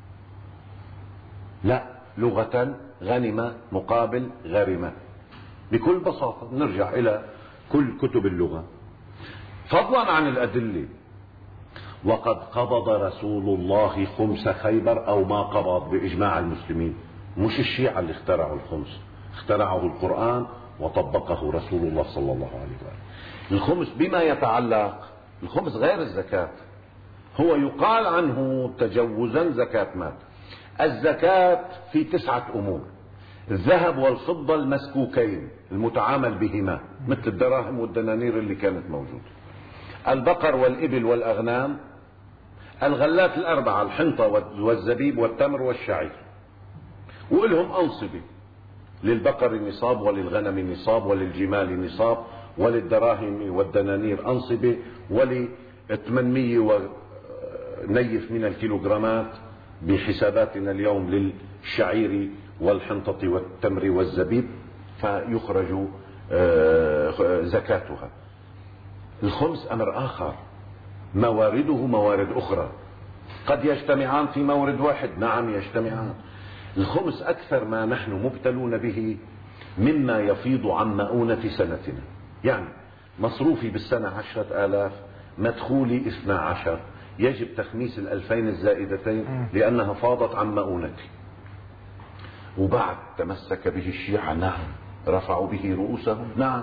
A: لا، لغة غنمة مقابل غرمة بكل بساطة. نرجع إلى كل كتب اللغة. فضلا عن الأدلة، وقد قبض رسول الله خمس خيبر أو ما قبض بإجماع المسلمين. مش الشيعة اللي اخترعوا الخمس، اخترعه القرآن وطبقه رسول الله صلى الله عليه وآله. الخمس بما يتعلق، الخمس غير الزكاة، هو يقال عنه تجوزا زكاة مال. الزكاة في تسعة أمور: الذهب والفضة المسكوكين المتعامل بهما مثل الدراهم والدنانير اللي كانت موجودة، البقر والإبل والأغنام، الغلات الأربعة الحنطة والزبيب والتمر والشعير، وإلهم أنصبة: للبقر نصاب وللغنم نصاب وللجمال نصاب وللدراهم والدنانير أنصبة ول ثمانمئة ونيف من الكيلوغرامات بحساباتنا اليوم للشعير والحنطة والتمر والزبيب، فيخرج زكاتها. الخمس أمر آخر، موارده موارد أخرى، قد يجتمعان في مورد واحد، نعم يجتمعان. الخمس أكثر ما نحن مبتلون به مما يفيض عن مؤونة سنتنا. يعني مصروفي بالسنة عشرة آلاف، مدخولي اثنى عشر، يجب تخميس الألفين الزائدتين لأنها فاضت عن مؤونتي. وبعد تمسك به الشيعة، نعم، رفعوا به رؤوسهم، نعم،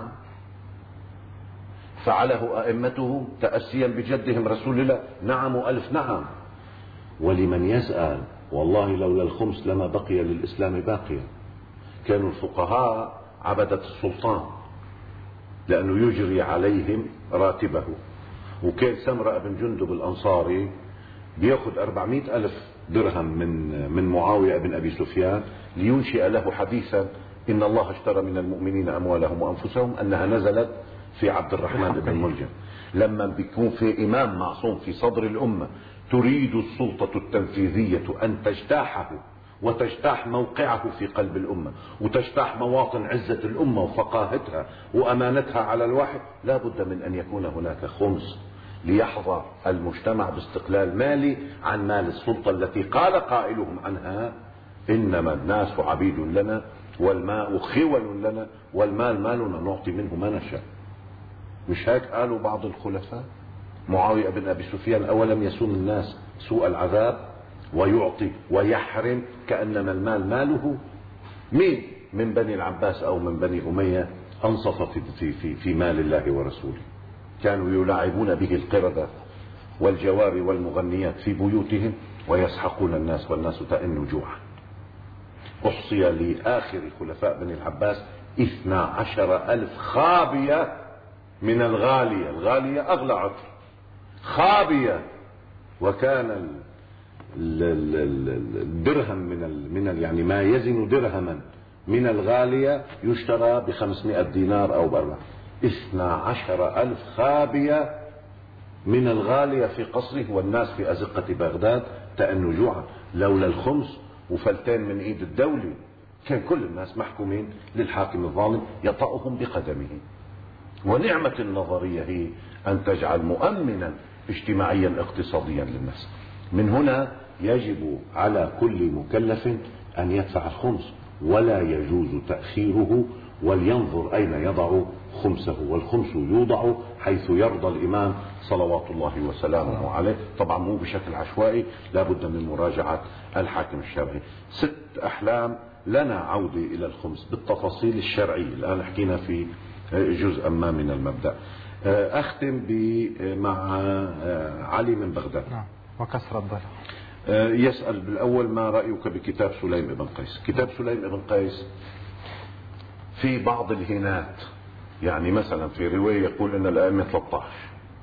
A: فعله أئمتهم تأسيا بجدهم رسول الله، نعم وألف نعم. ولمن يسأل، والله لولا الخمس لما بقي للإسلام باقيا. كانوا الفقهاء عبدة السلطان لأنه يجري عليهم راتبه. وكان سمرة بن جندب الأنصاري بيأخذ أربعمائة ألف درهم من من معاوية بن أبي سفيان لينشئ له حديثا إن الله اشترى من المؤمنين أموالهم وأنفسهم، أنها نزلت في عبد الرحمن بن ملجم. لما بيكون في إمام معصوم في صدر الأمة تريد السلطة التنفيذية أن تجتاحه وتجتاح موقعه في قلب الأمة وتجتاح مواطن عزة الأمة وفقاهتها وأمانتها على الوحي، لا بد من أن يكون هناك خمس ليحظى المجتمع باستقلال مالي عن مال السلطة التي قال قائلهم عنها إنما الناس عبيد لنا والماء خول لنا والمال مالنا نعطي منه ما نشاء. مش هيك قالوا بعض الخلفاء؟ معاوية بن أبي سفيان أولم يسوم الناس سوء العذاب ويعطي ويحرم كأنما المال ماله؟ مين من بني العباس أو من بني أمية أنصف في, في, في مال الله ورسوله؟ كانوا يلاعبون به القردة والجواري والمغنيات في بيوتهم ويسحقون الناس والناس تئن جوعا. أحصي لآخر خلفاء بني العباس اثنا عشر ألف خابية من الغالية. الغالية أغلى عطر، خابية. وكان الدرهم من ال من ال يعني ما يزن درهما من الغالية يشترى بخمسمائة دينار أو بأربعة. اثنا عشر ألف خابية من الغالية في قصره، والناس في أزقة بغداد تأنوا جوعا لولا الخمس وفلتين من إيد الدولة كان كل الناس محكومين للحاكم الظالم يطأهم بقدمه. ونعمة النظرية هي أن تجعل مؤمنا اجتماعيا اقتصاديا للناس. من هنا يجب على كل مكلف أن يدفع الخمس، ولا يجوز تأخيره، ولينظر أين يضع خمسه، والخمس يوضع حيث يرضى الإمام صلوات الله وسلامه عليه، طبعا مو بشكل عشوائي، لا بد من مراجعة الحاكم الشرعي. ست أحلام لنا عودة إلى الخمس بالتفاصيل الشرعية، الآن حكينا في جزء ما من المبدأ. أختم مع علي من بغداد
B: وكسر الضلع.
A: يسأل بالأول: ما رأيك بكتاب سليم بن قيس؟ كتاب سليم بن قيس في بعض الهنات، يعني مثلا في رواية يقول ان الائمة ثلاثة عشر.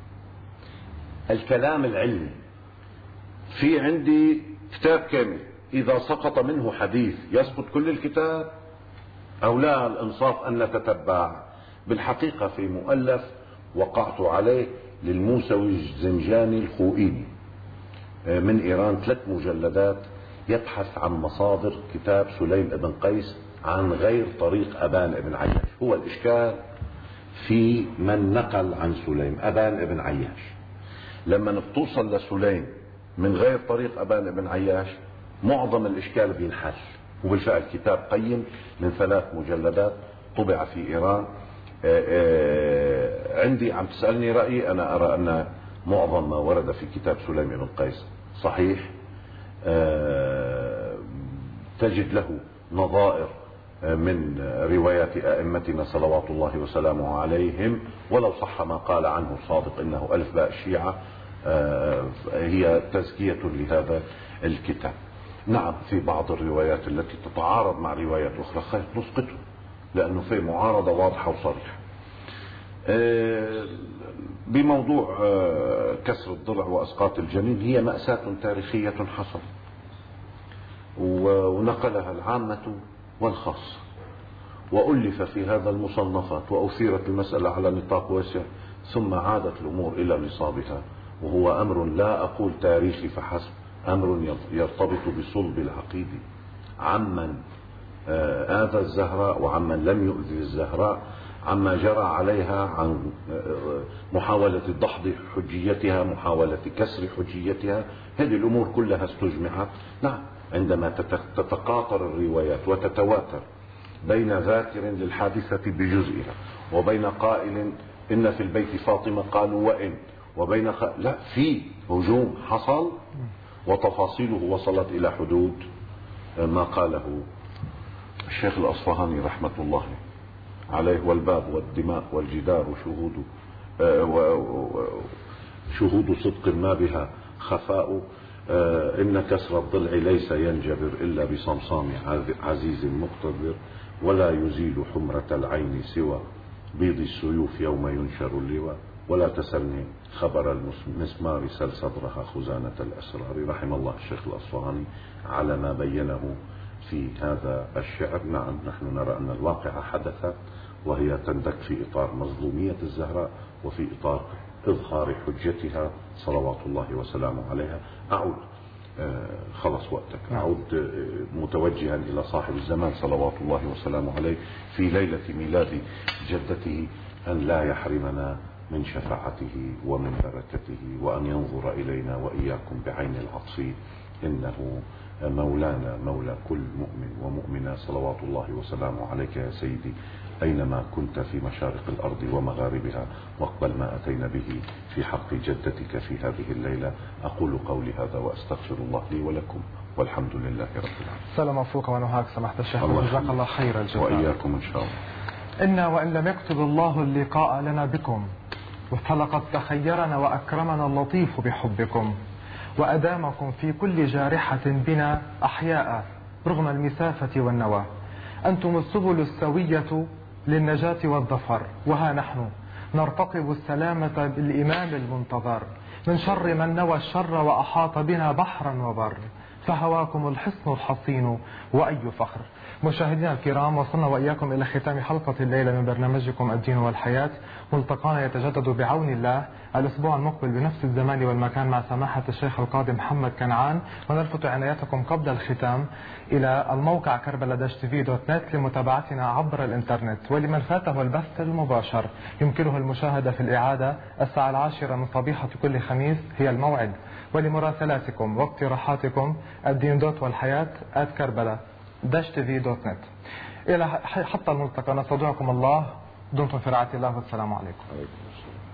A: الكلام العلمي في عندي كتاب كامل، اذا سقط منه حديث يسقط كل الكتاب او لا؟ الانصاف ان نتتبع. بالحقيقة في مؤلف وقعت عليه للموسوي الزنجاني الخوئيني من ايران، ثلاث مجلدات يبحث عن مصادر كتاب سليم بن قيس عن غير طريق أبان بن عياش. هو الإشكال في من نقل عن سليم، أبان بن عياش. لما توصل لسليم من غير طريق أبان بن عياش معظم الإشكال بينحل. وبالفعل كتاب قيم من ثلاث مجلدات طبع في إيران. آآ آآ عندي عم تسألني رأيي، أنا أرى أن معظم ما ورد في كتاب سليم بن قيس صحيح، تجد له نظائر من روايات أئمتنا صلوات الله وسلامه عليهم، ولو صح ما قال عنه صادق إنه ألف باء الشيعة هي تزكية لهذا الكتاب. نعم في بعض الروايات التي تتعارض مع روايات أخرى خير نسقطه، لأنه في معارضة واضحة وصريحة. بموضوع كسر الضلع وأسقاط الجنين، هي مأساة تاريخية حصلت ونقلها العامة والخاصة، وألف في هذا المصنفات، وأثيرت المسألة على نطاق واسع، ثم عادت الأمور إلى نصابها، وهو أمر لا أقول تاريخي فحسب، أمر يرتبط بصلب العقيدة عمن آذى الزهراء وعمن لم يؤذي الزهراء، عما جرى عليها، عن محاولة دحض حجيتها، محاولة كسر حجيتها. هذه الأمور كلها استجمعت. نعم عندما تتقاطر الروايات وتتواتر بين ذاكر للحادثة بجزئها، وبين قائل إن في البيت فاطمة قالوا وإن، وبين خ... لا في هجوم حصل وتفاصيله وصلت إلى حدود ما قاله الشيخ الأصفهاني رحمة الله عليه: والباب والدماء والجدار شهود شهود صدق ما بها خفاء، إن كسر الضلع ليس ينجبر إلا بصمصام عزيز مقتدر، ولا يزيل حمرة العين سوى بيض السيوف يوم ينشر اللواء، ولا تسلني خبر المسمار سل صدرها خزانة الأسرار. رحم الله الشيخ الأصفهاني على ما بينه في هذا الشعر. نعم نحن نرى أن الواقعة حدثت، وهي تندك في إطار مظلومية الزهراء وفي إطار إظهار حجتها صلوات الله وسلامه عليها. أعود آه خلص وقتك. أعود آه متوجها إلى صاحب الزمان صلوات الله وسلامه عليه في ليلة ميلاد جدته أن لا يحرمنا من شفاعته ومن بركته، وأن ينظر إلينا وإياكم بعين العطف، إنه مولانا مولى كل مؤمن ومؤمنة صلوات الله وسلامه عليك يا سيدي أينما كنت في مشارق الأرض ومغاربها، واقبل ما أتينا به في حق جدتك في هذه الليلة. أقول قولي هذا وأستغفر الله لي ولكم، والحمد لله رب العالمين.
B: سلام فوق ونهاك سمحت الشيخ، وجزاك الله خير الجزاء.
A: وإياكم إن شاء الله.
B: إنا وإن لم يكتب الله اللقاء لنا بكم، فلقد تخيرنا وأكرمنا اللطيف بحبكم، وأدامكم في كل جارحة بنا أحياء رغم المسافة والنوى. أنتم السبل السوية للنجاة والظفر، وها نحن نرتقب السلامة بالإمام المنتظر من شر من نوى الشر وأحاط بنا بحرا وبر. فهواكم الحصن الحصين وأي فخر. مشاهدينا الكرام، وصلنا وإياكم إلى ختام حلقة الليلة من برنامجكم الدين والحياة. ملتقانا يتجدد بعون الله الأسبوع المقبل بنفس الزمان والمكان مع سماحة الشيخ القاضي محمد كنعان. ونلفت عنايتكم قبل الختام إلى الموقع كربلا داش تي في دوت نت لمتابعتنا عبر الإنترنت، ولمن فاته البث المباشر يمكنه المشاهدة في الإعادة الساعة العاشرة من صبيحة كل خميس هي الموعد. ولمراسلاتكم واقتراحاتكم الدين دوت والحياة آت كربلا داش تي في دوت نت. إلى حتى الملتقى نستودعكم الله، دمتم في رعاية الله والسلام عليكم.